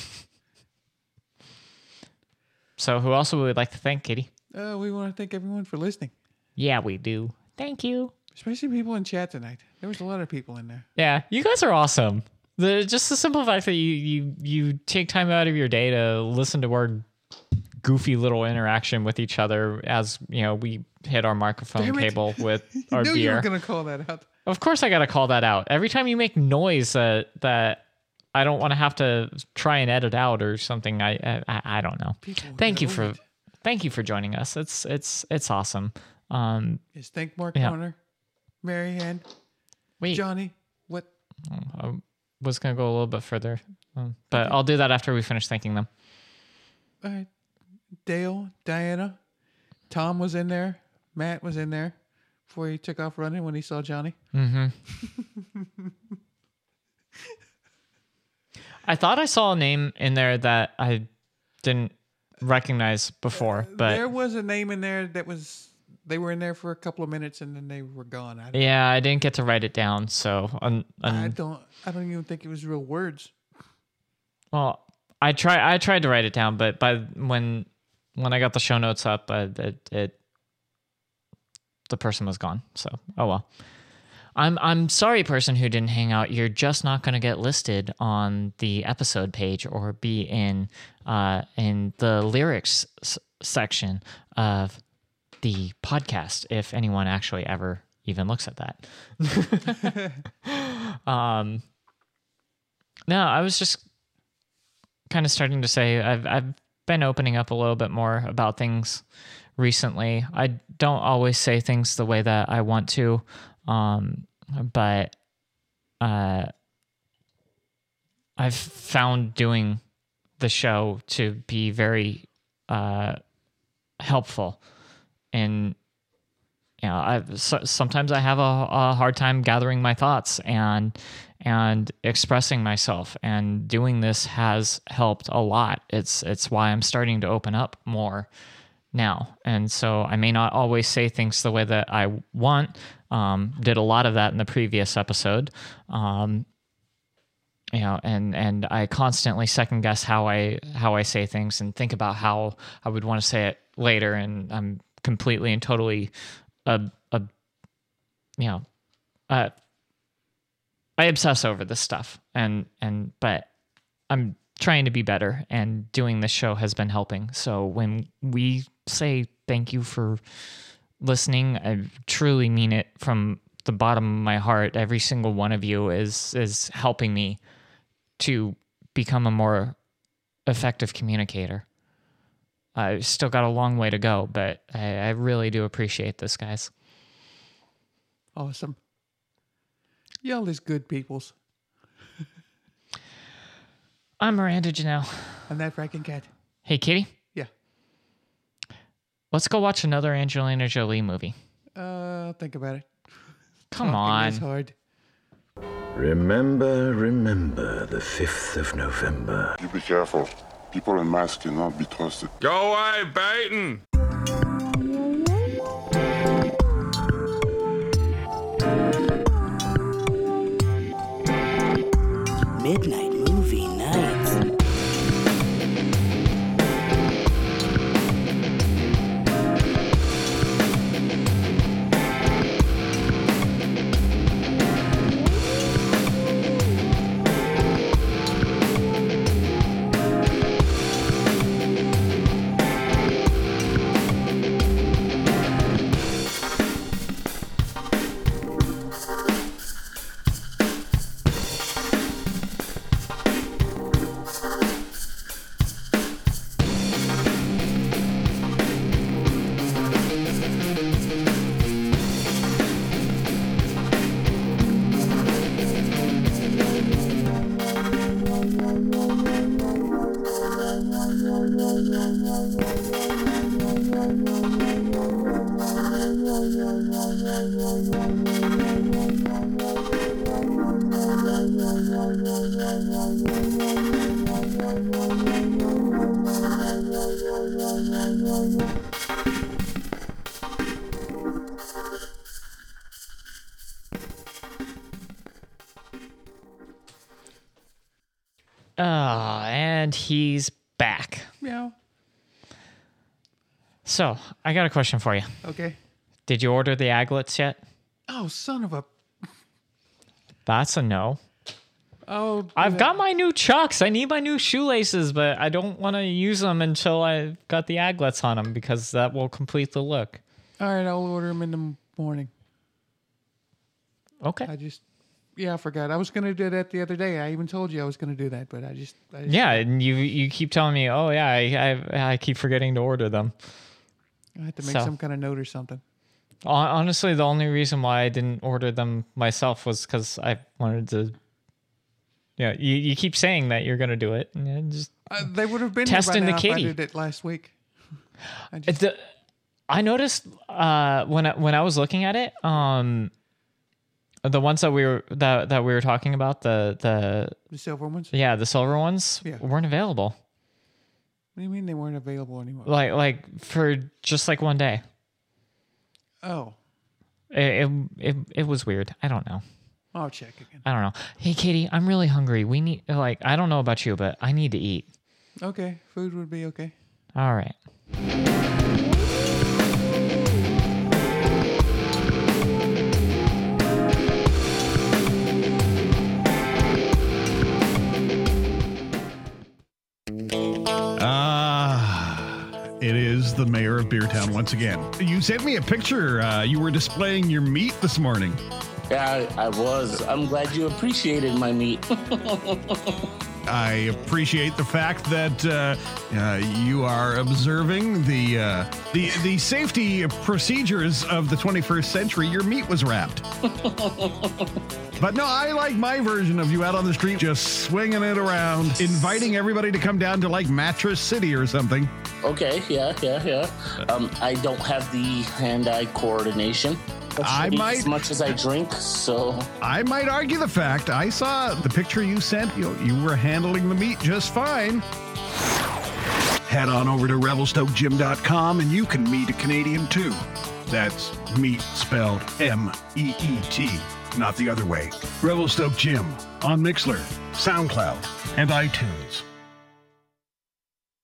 Speaker 4: So who else would we like to thank, Katie?
Speaker 1: Uh, we want to thank everyone for listening,
Speaker 4: Yeah, we do. Thank you.
Speaker 1: especially people in chat tonight. There was a lot of people in there.
Speaker 4: Yeah, you guys are awesome. The just the simple fact that you you you take time out of your day to listen to our goofy little interaction with each other as you know we hit our microphone
Speaker 1: Damn it.
Speaker 4: cable with
Speaker 1: You
Speaker 4: our
Speaker 1: knew you
Speaker 4: beer.
Speaker 1: were gonna call that out.
Speaker 4: Of course, I gotta call that out. Every time you make noise that that I don't want to have to try and edit out or something, I I, I don't know.
Speaker 1: People
Speaker 4: Thank you
Speaker 1: know
Speaker 4: for
Speaker 1: it.
Speaker 4: thank you for joining us. It's it's it's awesome. Um,
Speaker 1: Yes, thank Mark
Speaker 4: Yeah.
Speaker 1: Corner, Mary Ann,
Speaker 4: wait,
Speaker 1: Johnny. What?
Speaker 4: I was gonna go a little bit further. Um, but I'll do that after we finish thanking them.
Speaker 1: All right. Dale, Diana, Tom was in there. Matt was in there before he took off running when he saw Johnny.
Speaker 4: Mm-hmm. I thought I saw a name in there that I didn't recognize before, but
Speaker 1: There was a name in there that was, they were in there for a couple of minutes and then they were gone. I,
Speaker 4: yeah, I didn't get to write it down. So, un, un,
Speaker 1: I don't, I don't even think it was real words.
Speaker 4: well, I try, I tried to write it down, but by when when I got the show notes up, uh, it, it the person was gone. So, oh well. I'm I'm sorry, person who didn't hang out. You're just not going to get listed on the episode page or be in uh, in the lyrics s- section of the podcast if anyone actually ever even looks at that. um, no, I was just kind of starting to say I've I've been opening up a little bit more about things recently. I don't always say things the way that I want to. Um, but, uh, I've found doing the show to be very, uh, helpful. And, you know, I, so, sometimes I have a, a hard time gathering my thoughts and, and expressing myself, and doing this has helped a lot. It's, it's why I'm starting to open up more now. And so I may not always say things the way that I want. Um, did a lot of that in the previous episode. Um, you know, and, and I constantly second guess how I, how I say things and think about how I would want to say it later. And I'm completely and totally, uh, uh, you know, uh, I obsess over this stuff, and, and, but I'm trying to be better, and doing this show has been helping. So when we say thank you for listening, I truly mean it from the bottom of my heart. Every single one of you is is helping me to become a more effective communicator. I've still got a long way to go, but I, I really do appreciate this, guys.
Speaker 1: Awesome. Y'all is good peoples.
Speaker 4: I'm Miranda Janelle.
Speaker 1: And that Franken Cat.
Speaker 4: Hey, Kitty,
Speaker 1: Yeah.
Speaker 4: let's go watch another Angelina Jolie movie.
Speaker 1: Uh, think about it.
Speaker 4: Come
Speaker 1: Talking is
Speaker 4: on.
Speaker 1: hard.
Speaker 7: Remember, remember the fifth of November.
Speaker 8: You be careful. People in masks cannot be trusted.
Speaker 5: Go away, Baton!
Speaker 3: Midnight Movie Night.
Speaker 4: Ah, and he's back.
Speaker 1: Meow.
Speaker 4: So, I got a question for you.
Speaker 1: Okay.
Speaker 4: Did you order the aglets yet?
Speaker 1: Oh, son of a.
Speaker 4: That's a no.
Speaker 1: Oh.
Speaker 4: I've got my new Chucks. I need my new shoelaces, but I don't want to use them until I've got the aglets on them, because that will complete the look.
Speaker 1: All right, I'll order them in the morning.
Speaker 4: Okay.
Speaker 1: I just. Yeah, I forgot. I was going to do that the other day. I even told you I was going to do that, but I just. I just
Speaker 4: Yeah, and you you keep telling me, oh yeah, I, I I keep forgetting to order them.
Speaker 1: I had to make
Speaker 4: So.
Speaker 1: some kind of note or something.
Speaker 4: Hon- Honestly, the only reason why I didn't order them myself was because I wanted to, Yeah, you, you keep saying that you're going to do it. And just
Speaker 1: Uh, they would have been
Speaker 4: Testing
Speaker 1: here
Speaker 4: the
Speaker 1: by now if I
Speaker 4: kitty.
Speaker 1: did it last week. I just,
Speaker 4: the, I noticed uh, when I, when I was looking at it, um, the ones that we were that that we were talking about, the the
Speaker 1: the silver ones.
Speaker 4: yeah, the silver ones
Speaker 1: Yeah.
Speaker 4: weren't available.
Speaker 1: What do you mean they weren't available anymore?
Speaker 4: Like like for just like one day.
Speaker 1: Oh,
Speaker 4: It, it it it was weird. I don't know.
Speaker 1: I'll check again.
Speaker 4: I don't know. Hey, Katie, I'm really hungry. We need like I don't know about you, but I need to eat.
Speaker 1: Okay, food would be okay.
Speaker 4: All right.
Speaker 9: Ah, it is the mayor of Beertown once again. You sent me a picture. Uh, you were displaying your meat this morning.
Speaker 3: Yeah, I, I was. I'm glad you appreciated my meat.
Speaker 9: I appreciate the fact that uh, uh, you are observing the, uh, the the safety procedures of the twenty-first century. Your meat was wrapped. But no, I like my version of you out on the street just swinging it around, inviting everybody to come down to like Mattress City or something.
Speaker 3: Okay, yeah, yeah, yeah. Um, I don't have the hand-eye coordination.
Speaker 9: I
Speaker 3: Eat
Speaker 9: might-
Speaker 3: as much as I drink, so
Speaker 9: I might argue the fact. I saw the picture you sent. You, you were handling the meat just fine. Head on over to revelstoke gym dot com and you can meet a Canadian too. That's meat spelled M E E T, not the other way. Revelstoke Gym on Mixlr, SoundCloud, and iTunes.